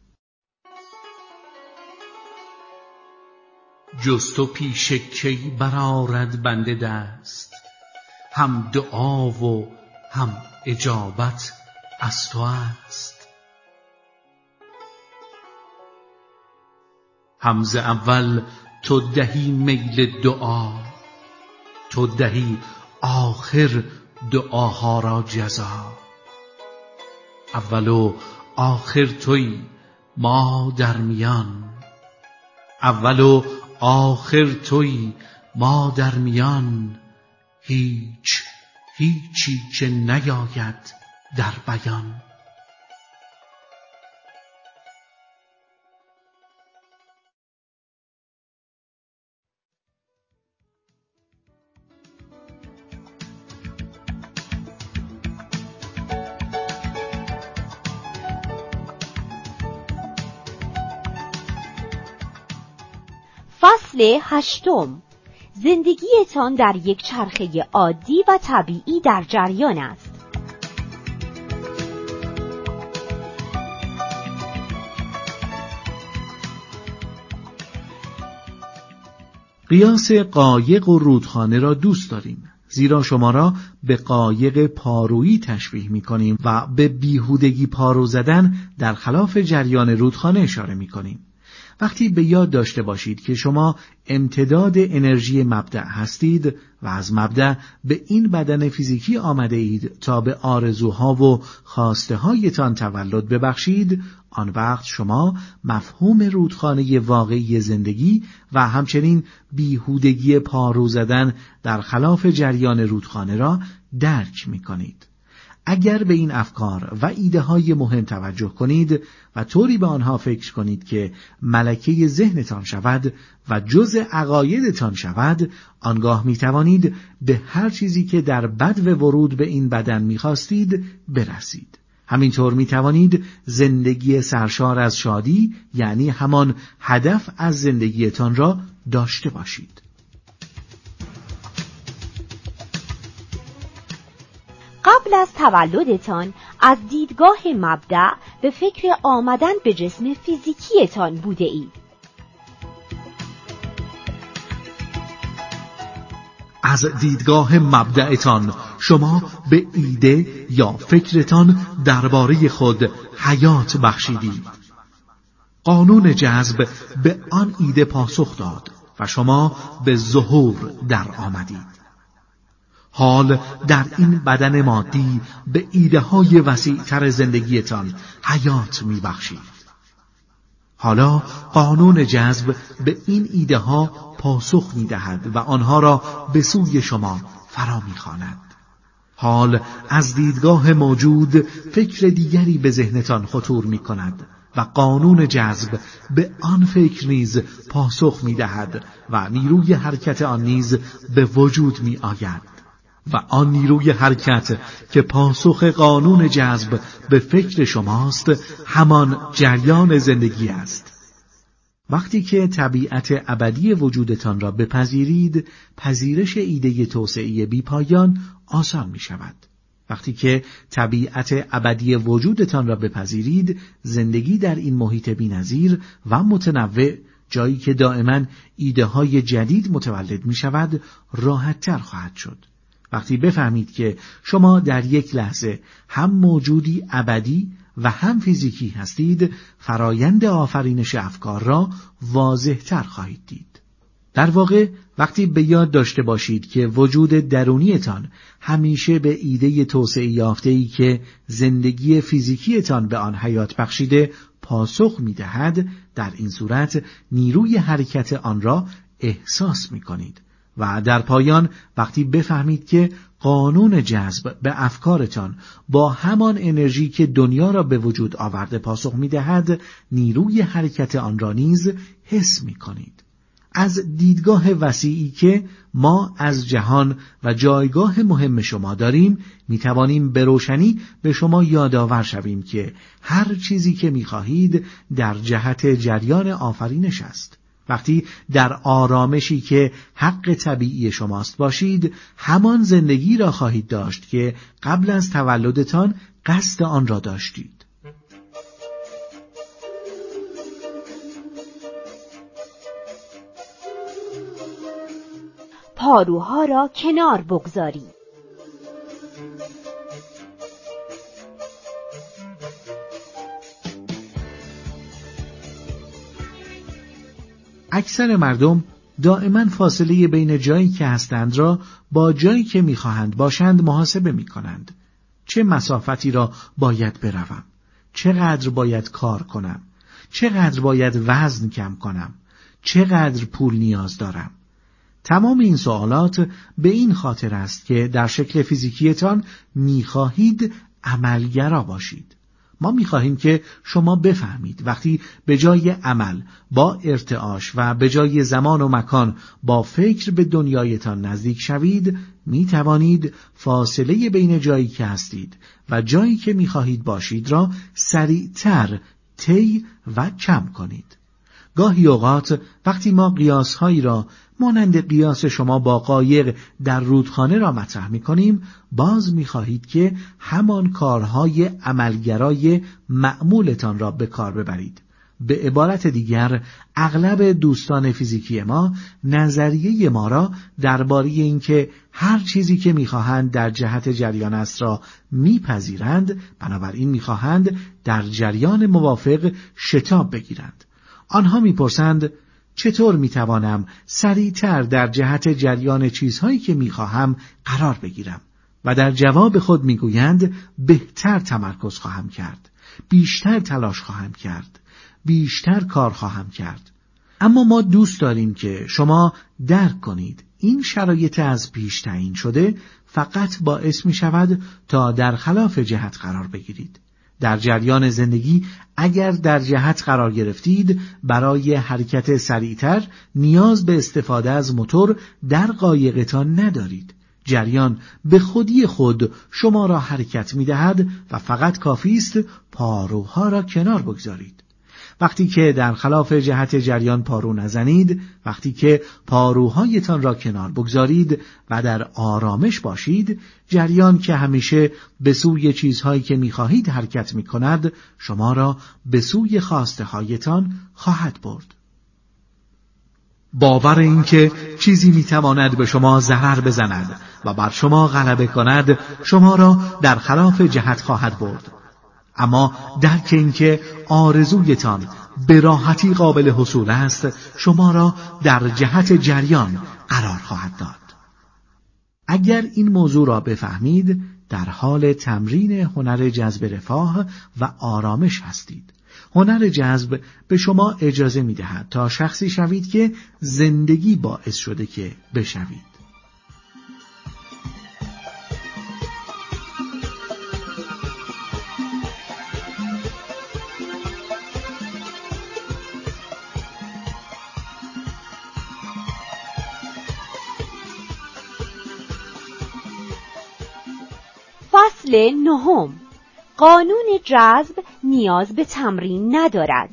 Speaker 3: جز تو پیش کی برآرد بنده دست، هم دعا و هم اجابت از تو است. هم ز اول تو دهی میل دعا، تو دهی آخر دعاها را جزا. اول و آخر تویی ما در میان، اول و آخر تویی ما در میان. هیچی که نیاید در بیان.
Speaker 2: فصل 8. زندگیتان در یک چرخه عادی و طبیعی در جریان است.
Speaker 1: قیاس قایق و رودخانه را دوست داریم، زیرا شما را به قایق پارویی تشبیه می کنیم و به بیهودگی پارو زدن در خلاف جریان رودخانه اشاره می کنیم. وقتی به یاد داشته باشید که شما امتداد انرژی مبدأ هستید و از مبدأ به این بدن فیزیکی آمده اید تا به آرزوها و خواسته هایتان تولد ببخشید، آن وقت شما مفهوم رودخانه واقعی زندگی و همچنین بیهودگی پارو زدن در خلاف جریان رودخانه را درک می کنید. اگر به این افکار و ایده های مهم توجه کنید و طوری به آنها فکر کنید که ملکه ذهنتان شود و جزء عقایدتان شود، آنگاه می توانید به هر چیزی که در بدو ورود به این بدن می خواستید برسید. همینطور می توانید زندگی سرشار از شادی، یعنی همان هدف از زندگیتان را داشته باشید.
Speaker 2: قبل از تولدتان از دیدگاه مبدأ به فکر آمدن به جسم فیزیکیتان بوده اید.
Speaker 1: از دیدگاه مبدأتان شما به ایده یا فکرتان درباره خود حیات بخشیدید. قانون جذب به آن ایده پاسخ داد و شما به ظهور در آمدید. حال در این بدن مادی به ایده های وسیع‌تر زندگیتان حیات می بخشید. حالا قانون جذب به این ایده ها پاسخ می دهد و آنها را به سوی شما فرا می خواند. حال از دیدگاه موجود فکر دیگری به ذهنتان خطور می کند و قانون جذب به آن فکر نیز پاسخ می دهد و نیروی حرکت آن نیز به وجود می آید. و آن نیروی حرکت که پاسخ قانون جذب به فکر شماست همان جریان زندگی است. وقتی که طبیعت ابدی وجودتان را بپذیرید، پذیرش ایده توسعه بی‌پایان آسان می شود. وقتی که طبیعت ابدی وجودتان را بپذیرید، زندگی در این محیط بی‌نظیر و متنوع، جایی که دائما ایده های جدید متولد می شود، راحت تر خواهد شد. وقتی بفهمید که شما در یک لحظه هم موجودی ابدی و هم فیزیکی هستید، فرایند آفرینش افکار را واضح تر خواهید دید. در واقع وقتی به یاد داشته باشید که وجود درونیتان همیشه به ایده توسعه یافته‌ای که زندگی فیزیکیتان به آن حیات بخشیده پاسخ می‌دهد، در این صورت نیروی حرکت آن را احساس می‌کنید و در پایان وقتی بفهمید که قانون جذب به افکارتان با همان انرژی که دنیا را به وجود آورده پاسخ می‌دهد، نیروی حرکت آن را نیز حس می‌کنید. از دیدگاه وسیعی که ما از جهان و جایگاه مهم شما داریم میتوانیم به روشنی به شما یادآور شویم که هر چیزی که میخواهید در جهت جریان آفرینش است. وقتی در آرامشی که حق طبیعی شماست باشید، همان زندگی را خواهید داشت که قبل از تولدتان قصد آن را داشتید.
Speaker 2: پاروها را کنار بگذارید.
Speaker 1: اکثر مردم دائما فاصله بین جایی که هستند را با جایی که می‌خواهند باشند محاسبه می‌کنند. چه مسافتی را باید بروم؟ چقدر باید کار کنم؟ چقدر باید وزن کم کنم؟ چقدر پول نیاز دارم؟ تمام این سوالات به این خاطر است که در شکل فیزیکیتان می‌خواهید عملگرا باشید. ما می‌خواهیم که شما بفهمید وقتی به جای عمل با ارتعاش و به جای زمان و مکان با فکر به دنیایتان نزدیک شوید، می‌توانید فاصله بین جایی که هستید و جایی که می‌خواهید باشید را سریعتر طی و کم کنید. گاهی اوقات وقتی ما قیاس‌هایی را مانند قیاس شما با قایق در رودخانه را مطرح می‌کنیم، باز می‌خواهید که همان کارهای عملگرای معمولتان را به کار ببرید. به عبارت دیگر، اغلب دوستان فیزیکی ما نظریه ما را درباره اینکه هر چیزی که می‌خواهند در جهت جریان است را می‌پذیرند، بنابراین می‌خواهند در جریان موافق شتاب بگیرند. آنها می‌پرسند چطور میتوانم سریعتر در جهت جریان چیزهایی که میخواهم قرار بگیرم؟ و در جواب خود میگویند بهتر تمرکز خواهم کرد، بیشتر تلاش خواهم کرد، بیشتر کار خواهم کرد. اما ما دوست داریم که شما درک کنید این شرایط از پیش تعیین شده فقط باعث می شود تا در خلاف جهت قرار بگیرید. در جریان زندگی اگر در جهت قرار گرفتید، برای حرکت سریعتر نیاز به استفاده از موتور در قایقتان ندارید. جریان به خودی خود شما را حرکت می دهد و فقط کافی است پاروها را کنار بگذارید. وقتی که در خلاف جهت جریان پارو نزنید، وقتی که پاروهایتان را کنار بگذارید و در آرامش باشید، جریان که همیشه به سوی چیزهایی که می‌خواهید حرکت می‌کند، شما را به سوی خواسته هایتان خواهد برد. باور این که چیزی می‌تواند به شما ضرر بزند و بر شما غلبه کند، شما را در خلاف جهت خواهد برد. اما درک این که آرزویتان به راحتی قابل حصول است، شما را در جهت جریان قرار خواهد داد. اگر این موضوع را بفهمید، در حال تمرین هنر جذب رفاه و آرامش هستید. هنر جذب به شما اجازه می‌دهد تا شخصی شوید که زندگی باعث شده که بشوید.
Speaker 2: فصل 9. قانون جذب نیاز به تمرین ندارد.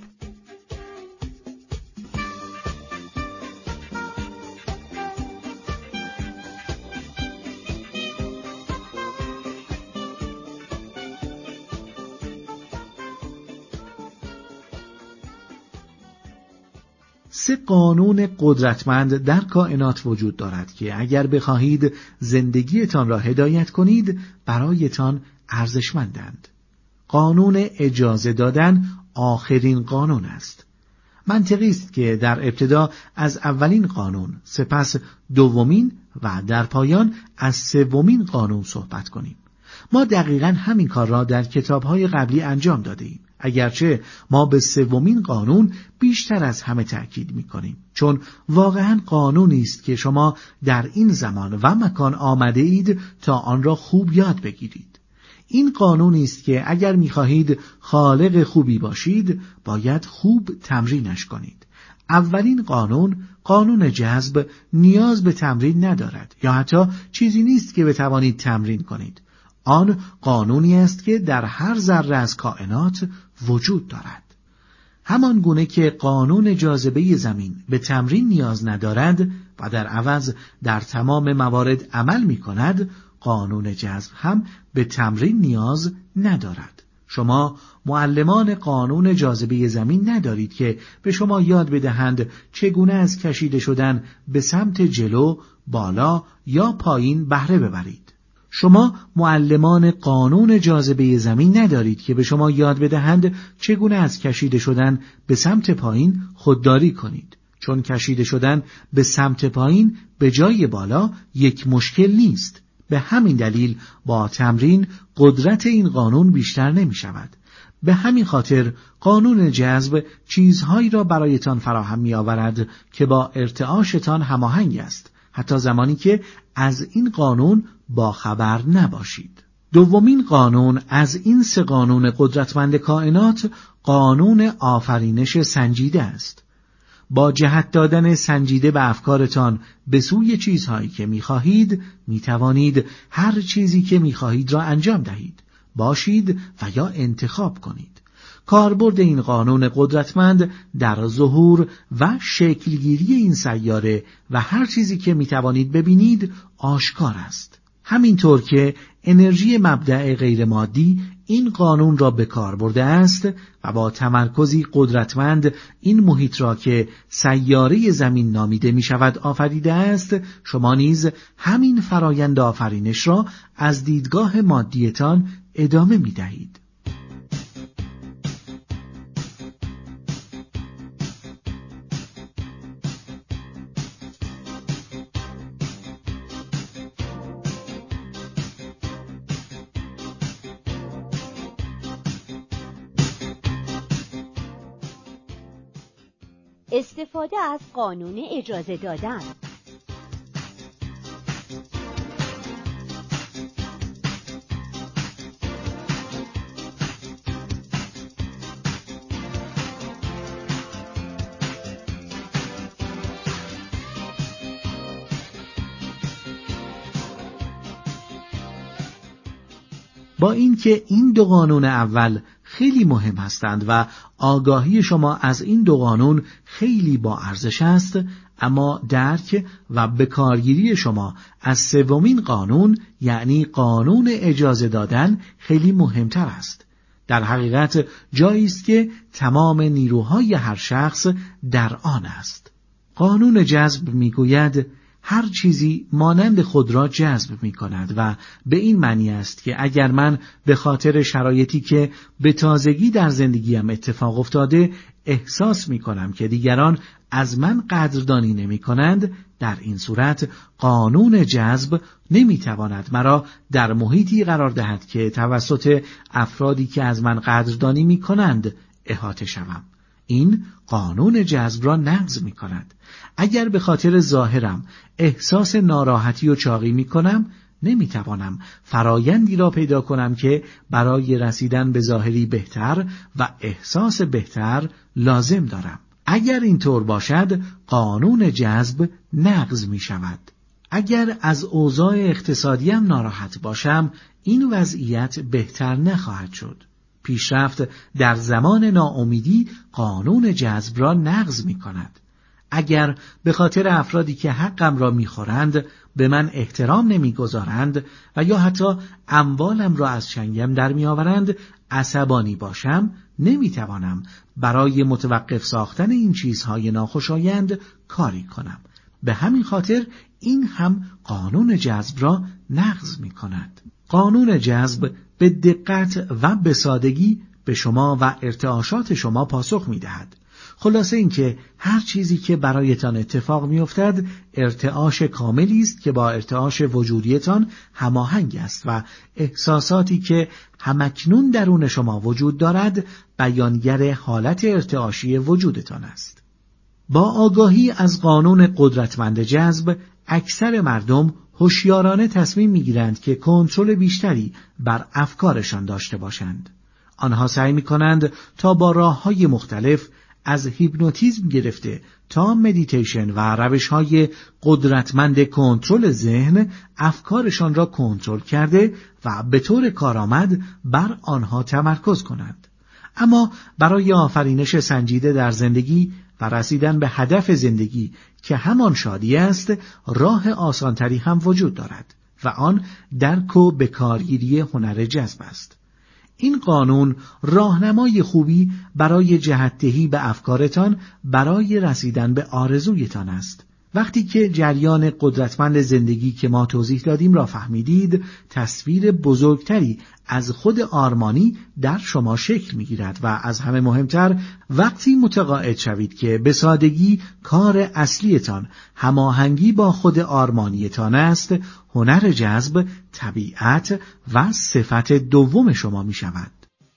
Speaker 1: سه قانون قدرتمند در کائنات وجود دارد که اگر بخواهید زندگیتان را هدایت کنید برایتان ارزشمندند. قانون اجازه دادن آخرین قانون است. منطقی است که در ابتدا از اولین قانون، سپس دومین و در پایان از سومین قانون صحبت کنیم. ما دقیقاً همین کار را در کتاب‌های قبلی انجام دادیم، اگرچه ما به سومین قانون بیشتر از همه تأکید می‌کنیم، چون واقعاً قانونی است که شما در این زمان و مکان آمده اید تا آن را خوب یاد بگیرید. این قانونی است که اگر می‌خواهید خالق خوبی باشید، باید خوب تمرینش کنید. اولین قانون، قانون جذب، نیاز به تمرین ندارد یا حتی چیزی نیست که بتوانید تمرین کنید. آن قانونی است که در هر ذره از کائنات وجود دارد. همان گونه که قانون جاذبه زمین به تمرین نیاز ندارد و در عوض در تمام موارد عمل می کند، قانون جذب هم به تمرین نیاز ندارد. شما معلمان قانون جاذبه زمین ندارید که به شما یاد بدهند چگونه از کشیده شدن به سمت جلو، بالا یا پایین بهره ببرید. شما معلمان قانون جاذبه زمین ندارید که به شما یاد بدهند چگونه از کشیده شدن به سمت پایین خودداری کنید، چون کشیده شدن به سمت پایین به جای بالا یک مشکل نیست. به همین دلیل با تمرین قدرت این قانون بیشتر نمی شود. به همین خاطر قانون جذب چیزهایی را برایتان فراهم می آورد که با ارتعاشتان هماهنگ است، حتی زمانی که از این قانون با خبر نباشید. دومین قانون از این سه قانون قدرتمند کائنات قانون آفرینش سنجیده است. با جهت دادن سنجیده به افکارتان به سوی چیزهایی که می‌خواهید، می‌توانید هر چیزی که می‌خواهید را انجام دهید، باشید و یا انتخاب کنید. کاربرد این قانون قدرتمند در ظهور و شکلگیری این سیاره و هر چیزی که می‌توانید ببینید آشکار است. همینطور که انرژی مبدأ غیر مادی این قانون را به کار برده است و با تمرکزی قدرتمند این محیط را که سیاره زمین نامیده می شود آفریده است، شما نیز همین فرایند آفرینش را از دیدگاه مادیتان ادامه می دهید.
Speaker 2: استفاده از قانون اجازه دادن.
Speaker 1: با اینکه این دو قانون اول خیلی مهم هستند و آگاهی شما از این دو قانون خیلی با ارزش است، اما درک و بکارگیری شما از سومین قانون، یعنی قانون اجازه دادن، خیلی مهمتر است. در حقیقت جایی است که تمام نیروهای هر شخص در آن است. قانون جذب میگوید هر چیزی مانند خود را جذب می کند و به این معنی است که اگر من به خاطر شرایطی که به تازگی در زندگیم اتفاق افتاده احساس می کنم که دیگران از من قدردانی نمی کنند، در این صورت قانون جذب نمی تواند مرا در محیطی قرار دهد که توسط افرادی که از من قدردانی می کنند احاطه شوم. این قانون جذب را نقض می کند. اگر به خاطر ظاهرم احساس ناراحتی و چاقی می کنم، نمی توانم فرایندی را پیدا کنم که برای رسیدن به ظاهری بهتر و احساس بهتر لازم دارم. اگر اینطور باشد، قانون جذب نقض می شود. اگر از اوضاع اقتصادیم ناراحت باشم، این وضعیت بهتر نخواهد شد. پیشرفت در زمان ناامیدی قانون جذب را نقض می کند. اگر به خاطر افرادی که حقم را می‌خورند به من احترام نمی‌گذارند و یا حتی اموالم را از چنگم در می‌آورند عصبانی باشم، نمی‌توانم برای متوقف ساختن این چیزهای ناخوشایند کاری کنم. به همین خاطر این هم قانون جذب را نقض می‌کند. قانون جذب به دقت و به سادگی به شما و ارتعاشات شما پاسخ می‌دهد. خلاصه اینکه هر چیزی که برایتان اتفاق میافتد ارتعاش کاملی است که با ارتعاش وجودیتان هماهنگ است و احساساتی که همکنون درون شما وجود دارد بیانگر حالت ارتعاشی وجودتان است. با آگاهی از قانون قدرتمند جذب، اکثر مردم هوشیارانه تصمیم میگیرند که کنترل بیشتری بر افکارشان داشته باشند. آنها سعی میکنند تا با راه‌های مختلف از هیپنوتیزم گرفته تا مدیتیشن و روش‌های قدرتمند کنترل ذهن افکارشان را کنترل کرده و به طور کارآمد بر آنها تمرکز کنند. اما برای آفرینش سنجیده در زندگی و رسیدن به هدف زندگی که همان شادی است، راه آسانتری هم وجود دارد و آن درک و بکارگیری هنر جذب است. این قانون راهنمای خوبی برای جهت‌دهی به افکارتان برای رسیدن به آرزویتان است. وقتی که جریان قدرتمند زندگی که ما توضیح دادیم را فهمیدید، تصویر بزرگتری از خود آرمانی در شما شکل می‌گیرد و از همه مهمتر وقتی متقاعد شوید که به سادگی کار اصلیتان هماهنگی با خود آرمانیتان است، هنر جذب طبیعت و صفت دوم شما می‌شود.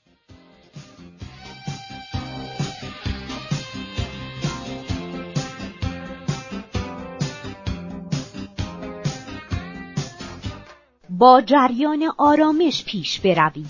Speaker 2: با جریان آرامش پیش بروید.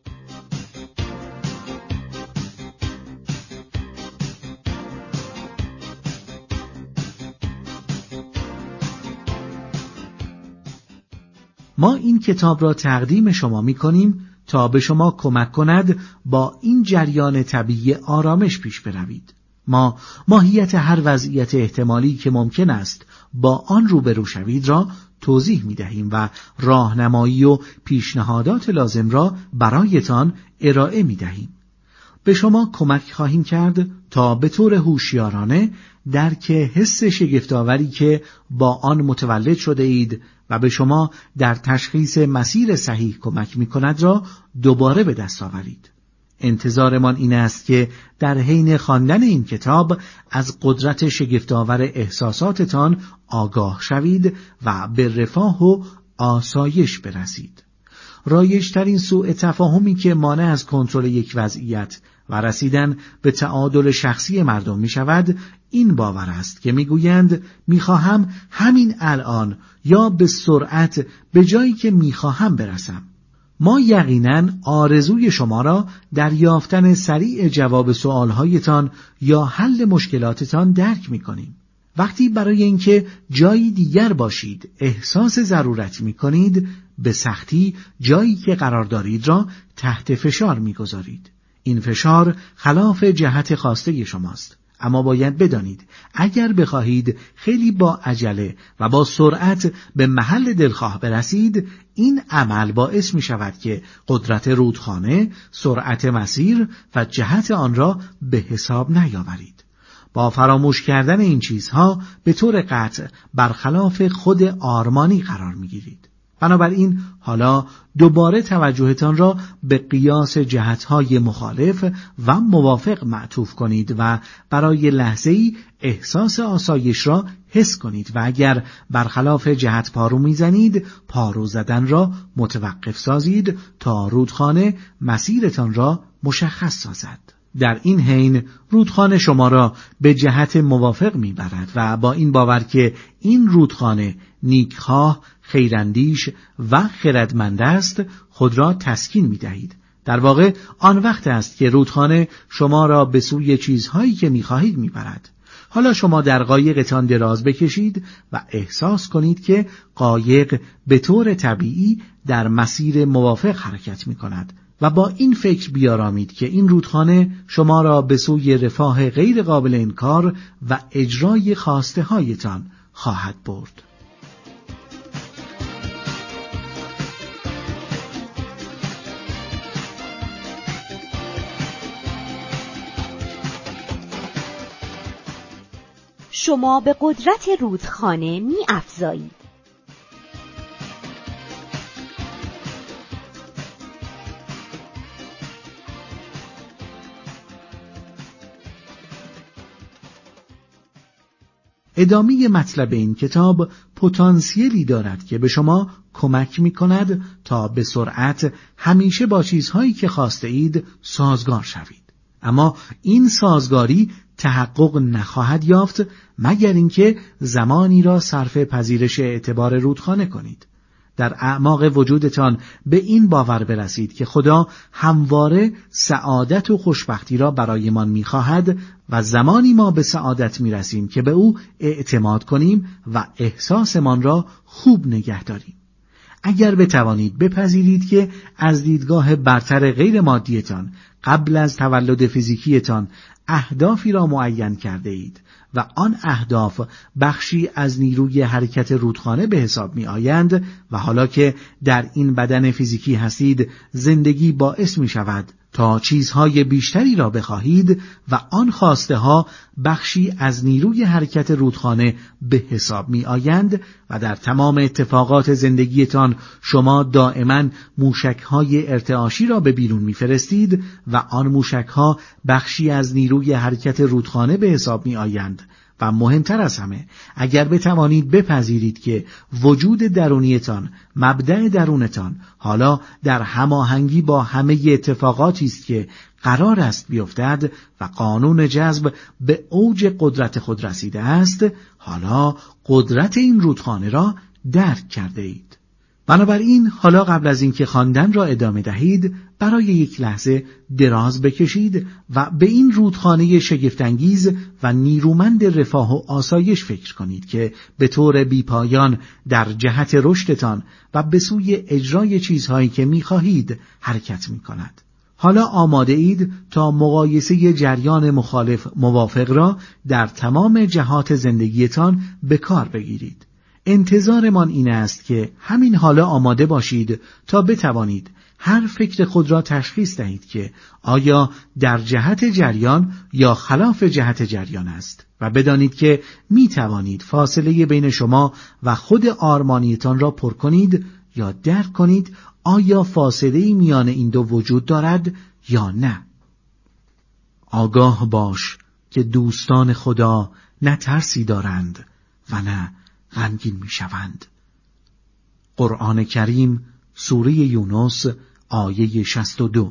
Speaker 1: ما این کتاب را تقدیم شما می‌کنیم تا به شما کمک کند با این جریان طبیعی آرامش پیش بروید. ما ماهیت هر وضعیت احتمالی که ممکن است با آن روبرو شوید را توضیح می‌دهیم و راهنمایی و پیشنهادات لازم را برایتان ارائه می‌دهیم. به شما کمک خواهیم کرد تا به طور هوشیارانه درک حس شگفت‌آوری که با آن متولد شده اید و به شما در تشخیص مسیر صحیح کمک می‌کند را دوباره به دست آورید. انتظارمان این است که در حین خواندن این کتاب از قدرت شگفت‌آور احساساتتان آگاه شوید و به رفاه و آسایش برسید. رایج‌ترین سوء تفاهمی که مانع از کنترل یک وضعیت و رسیدن به تعادل شخصی مردم می شود این باور است که می گویند می خواهم همین الان یا به سرعت به جایی که می خواهم برسم. ما یقیناً آرزوی شما را در یافتن سریع جواب سوالهایتان یا حل مشکلاتتان درک می کنیم. وقتی برای اینکه جایی دیگر باشید احساس ضرورت می کنید، به سختی جایی که قرار دارید را تحت فشار می گذارید. این فشار خلاف جهت خواسته شماست. اما باید بدانید اگر بخواهید خیلی با عجله و با سرعت به محل دلخواه برسید، این عمل باعث می شود که قدرت رودخانه، سرعت مسیر و جهت آن را به حساب نیاورید. با فراموش کردن این چیزها به طور قطع برخلاف خود آرمانی قرار می گیرید. بنابراین حالا دوباره توجهتان را به قیاس جهتهای مخالف و موافق معطوف کنید و برای لحظه‌ای احساس آسایش را حس کنید و اگر برخلاف جهت پارو میزنید، پارو زدن را متوقف سازید تا رودخانه مسیرتان را مشخص سازد. در این حین رودخانه شما را به جهت موافق میبرد و با این باور که این رودخانه نیکخواه، خیراندیش و خردمند است، خود را تسکین می‌دهید. در واقع آن وقت است که رودخانه شما را به سوی چیزهایی که می‌خواهید می‌برد. حالا شما در قایقتان دراز بکشید و احساس کنید که قایق به طور طبیعی در مسیر موافق حرکت می‌کند و با این فکر بیارامید که این رودخانه شما را به سوی رفاه غیر قابل انکار و اجرای خواسته هایتان خواهد برد.
Speaker 2: شما به قدرت رودخانه می افزایید.
Speaker 1: ادامه مطلب این کتاب پتانسیلی دارد که به شما کمک می کند تا به سرعت همیشه با چیزهایی که خواسته اید سازگار شوید. اما این سازگاری تحقق نخواهد یافت مگر اینکه زمانی را صرف پذیرش اعتبار رودخانه کنید. در اعماق وجودتان به این باور برسید که خدا همواره سعادت و خوشبختی را برایمان می‌خواهد و زمانی ما به سعادت می‌رسیم که به او اعتماد کنیم و احساسمان را خوب نگه داریم. اگر بتوانید بپذیرید که از دیدگاه برتر غیر مادیتان قبل از تولد فیزیکیتان اهدافی را معین کرده اید و آن اهداف بخشی از نیروی حرکت رودخانه به حساب می آیند و حالا که در این بدن فیزیکی هستید زندگی باعث می شود تا چیزهای بیشتری را بخواهید و آن خواسته ها بخشی از نیروی حرکت رودخانه به حساب می آیند و در تمام اتفاقات زندگیتان شما دائما موشک‌های ارتعاشی را به بیرون می فرستید و آن موشک‌ها بخشی از نیروی حرکت رودخانه به حساب می آیند. و مهمتر از همه اگر بتوانید بپذیرید که وجود درونیتان، مبدأ درونتان حالا در هماهنگی با همه اتفاقاتی است که قرار است بیفتد و قانون جذب به اوج قدرت خود رسیده است، حالا قدرت این رودخانه را درک کرده اید. بنابراین حالا قبل از اینکه خواندن را ادامه دهید برای یک لحظه دراز بکشید و به این رودخانه شگفت‌انگیز و نیرومند رفاه و آسایش فکر کنید که به طور بیپایان در جهت رشدتان و به سوی اجرای چیزهایی که می‌خواهید حرکت می‌کند. حالا آماده اید تا مقایسه جریان مخالف موافق را در تمام جهات زندگیتان به کار بگیرید. انتظارمان این است که همین حالا آماده باشید تا بتوانید هر فکر خود را تشخیص دهید که آیا در جهت جریان یا خلاف جهت جریان است و بدانید که می توانید فاصله بین شما و خود آرمانیتان را پر کنید یا درک کنید آیا فاصله میان این دو وجود دارد یا نه. آگاه باش که دوستان خدا نه ترسی دارند و نه غمگین می شوند. قرآن کریم سوره یونس آیه 62.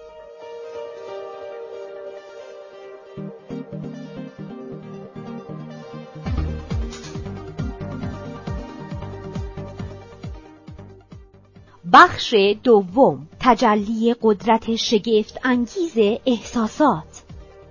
Speaker 2: بخش دوم، تجلی قدرت شگفت انگیز احساسات.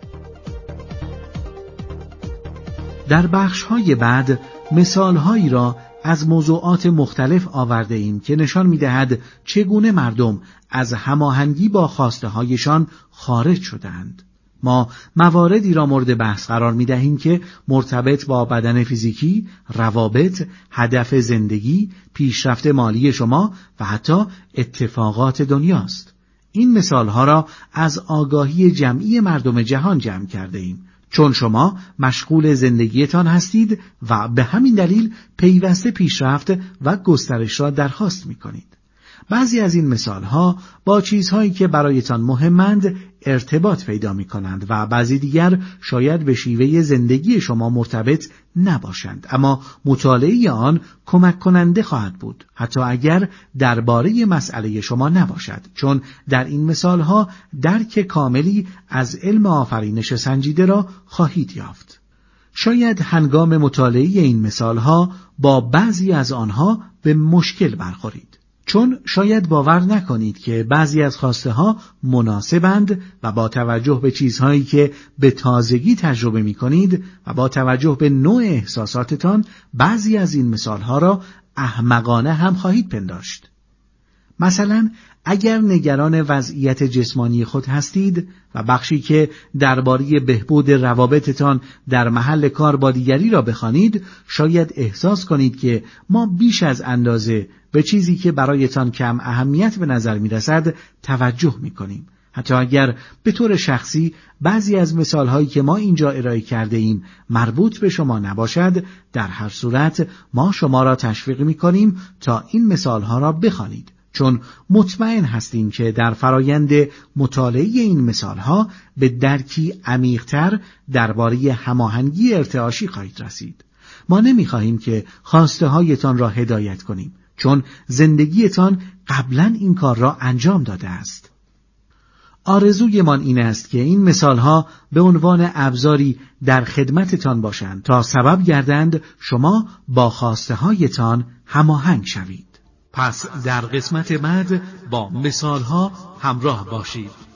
Speaker 1: در بخش‌های بعد مثال‌هایی را از موضوعات مختلف آورده ایم که نشان می‌دهد چگونه مردم از هماهنگی با خواسته‌هایشان خارج شدند. ما مواردی را مورد بحث قرار می‌دهیم که مرتبط با بدن فیزیکی، روابط، هدف زندگی، پیشرفت مالی شما و حتی اتفاقات دنیاست. این مثال‌ها را از آگاهی جمعی مردم جهان جمع کرده ایم. چون شما مشغول زندگیتان هستید و به همین دلیل پیوسته پیشرفت و گسترش را درخواست می‌کنید. بعضی از این مثال‌ها با چیزهایی که برایتان مهمند ارتباط پیدا می‌کنند و بعضی دیگر شاید به شیوه زندگی شما مرتبط نباشند، اما مطالعه آن کمک کننده خواهد بود حتی اگر درباره مسئله شما نباشد، چون در این مثال‌ها درک کاملی از علم آفرینش سنجیده را خواهید یافت. شاید هنگام مطالعه این مثال‌ها با بعضی از آنها به مشکل برخورید، چون شاید باور نکنید که بعضی از خواسته ها مناسبند و با توجه به چیزهایی که به تازگی تجربه می کنید و با توجه به نوع احساساتتان بعضی از این مثالها را احمقانه هم خواهید پنداشت. مثلا اگر نگران وضعیت جسمانی خود هستید و بخشی که درباره بهبود روابطتان در محل کار با دیگری را بخوانید، شاید احساس کنید که ما بیش از اندازه به چیزی که برایتان کم اهمیت به نظر می رسد توجه می کنیم. حتی اگر به طور شخصی بعضی از مثالهایی که ما اینجا ارائه کرده ایم مربوط به شما نباشد، در هر صورت ما شما را تشویق می کنیم تا این مثالها را بخوانید، چون مطمئن هستیم که در فرایند مطالعه این مثالها به درکی عمیق‌تر درباره هماهنگی ارتعاشی خواهید رسید. ما نمی‌خواهیم که خواسته هایتان را هدایت کنیم، چون زندگیتان قبلا این کار را انجام داده است. آرزویمان این است که این مثالها به عنوان ابزاری در خدمتتان باشند تا سبب گردند شما با خواسته هایتان هماهنگ شوید.
Speaker 3: پس در قسمت بعد با مثالها همراه باشید.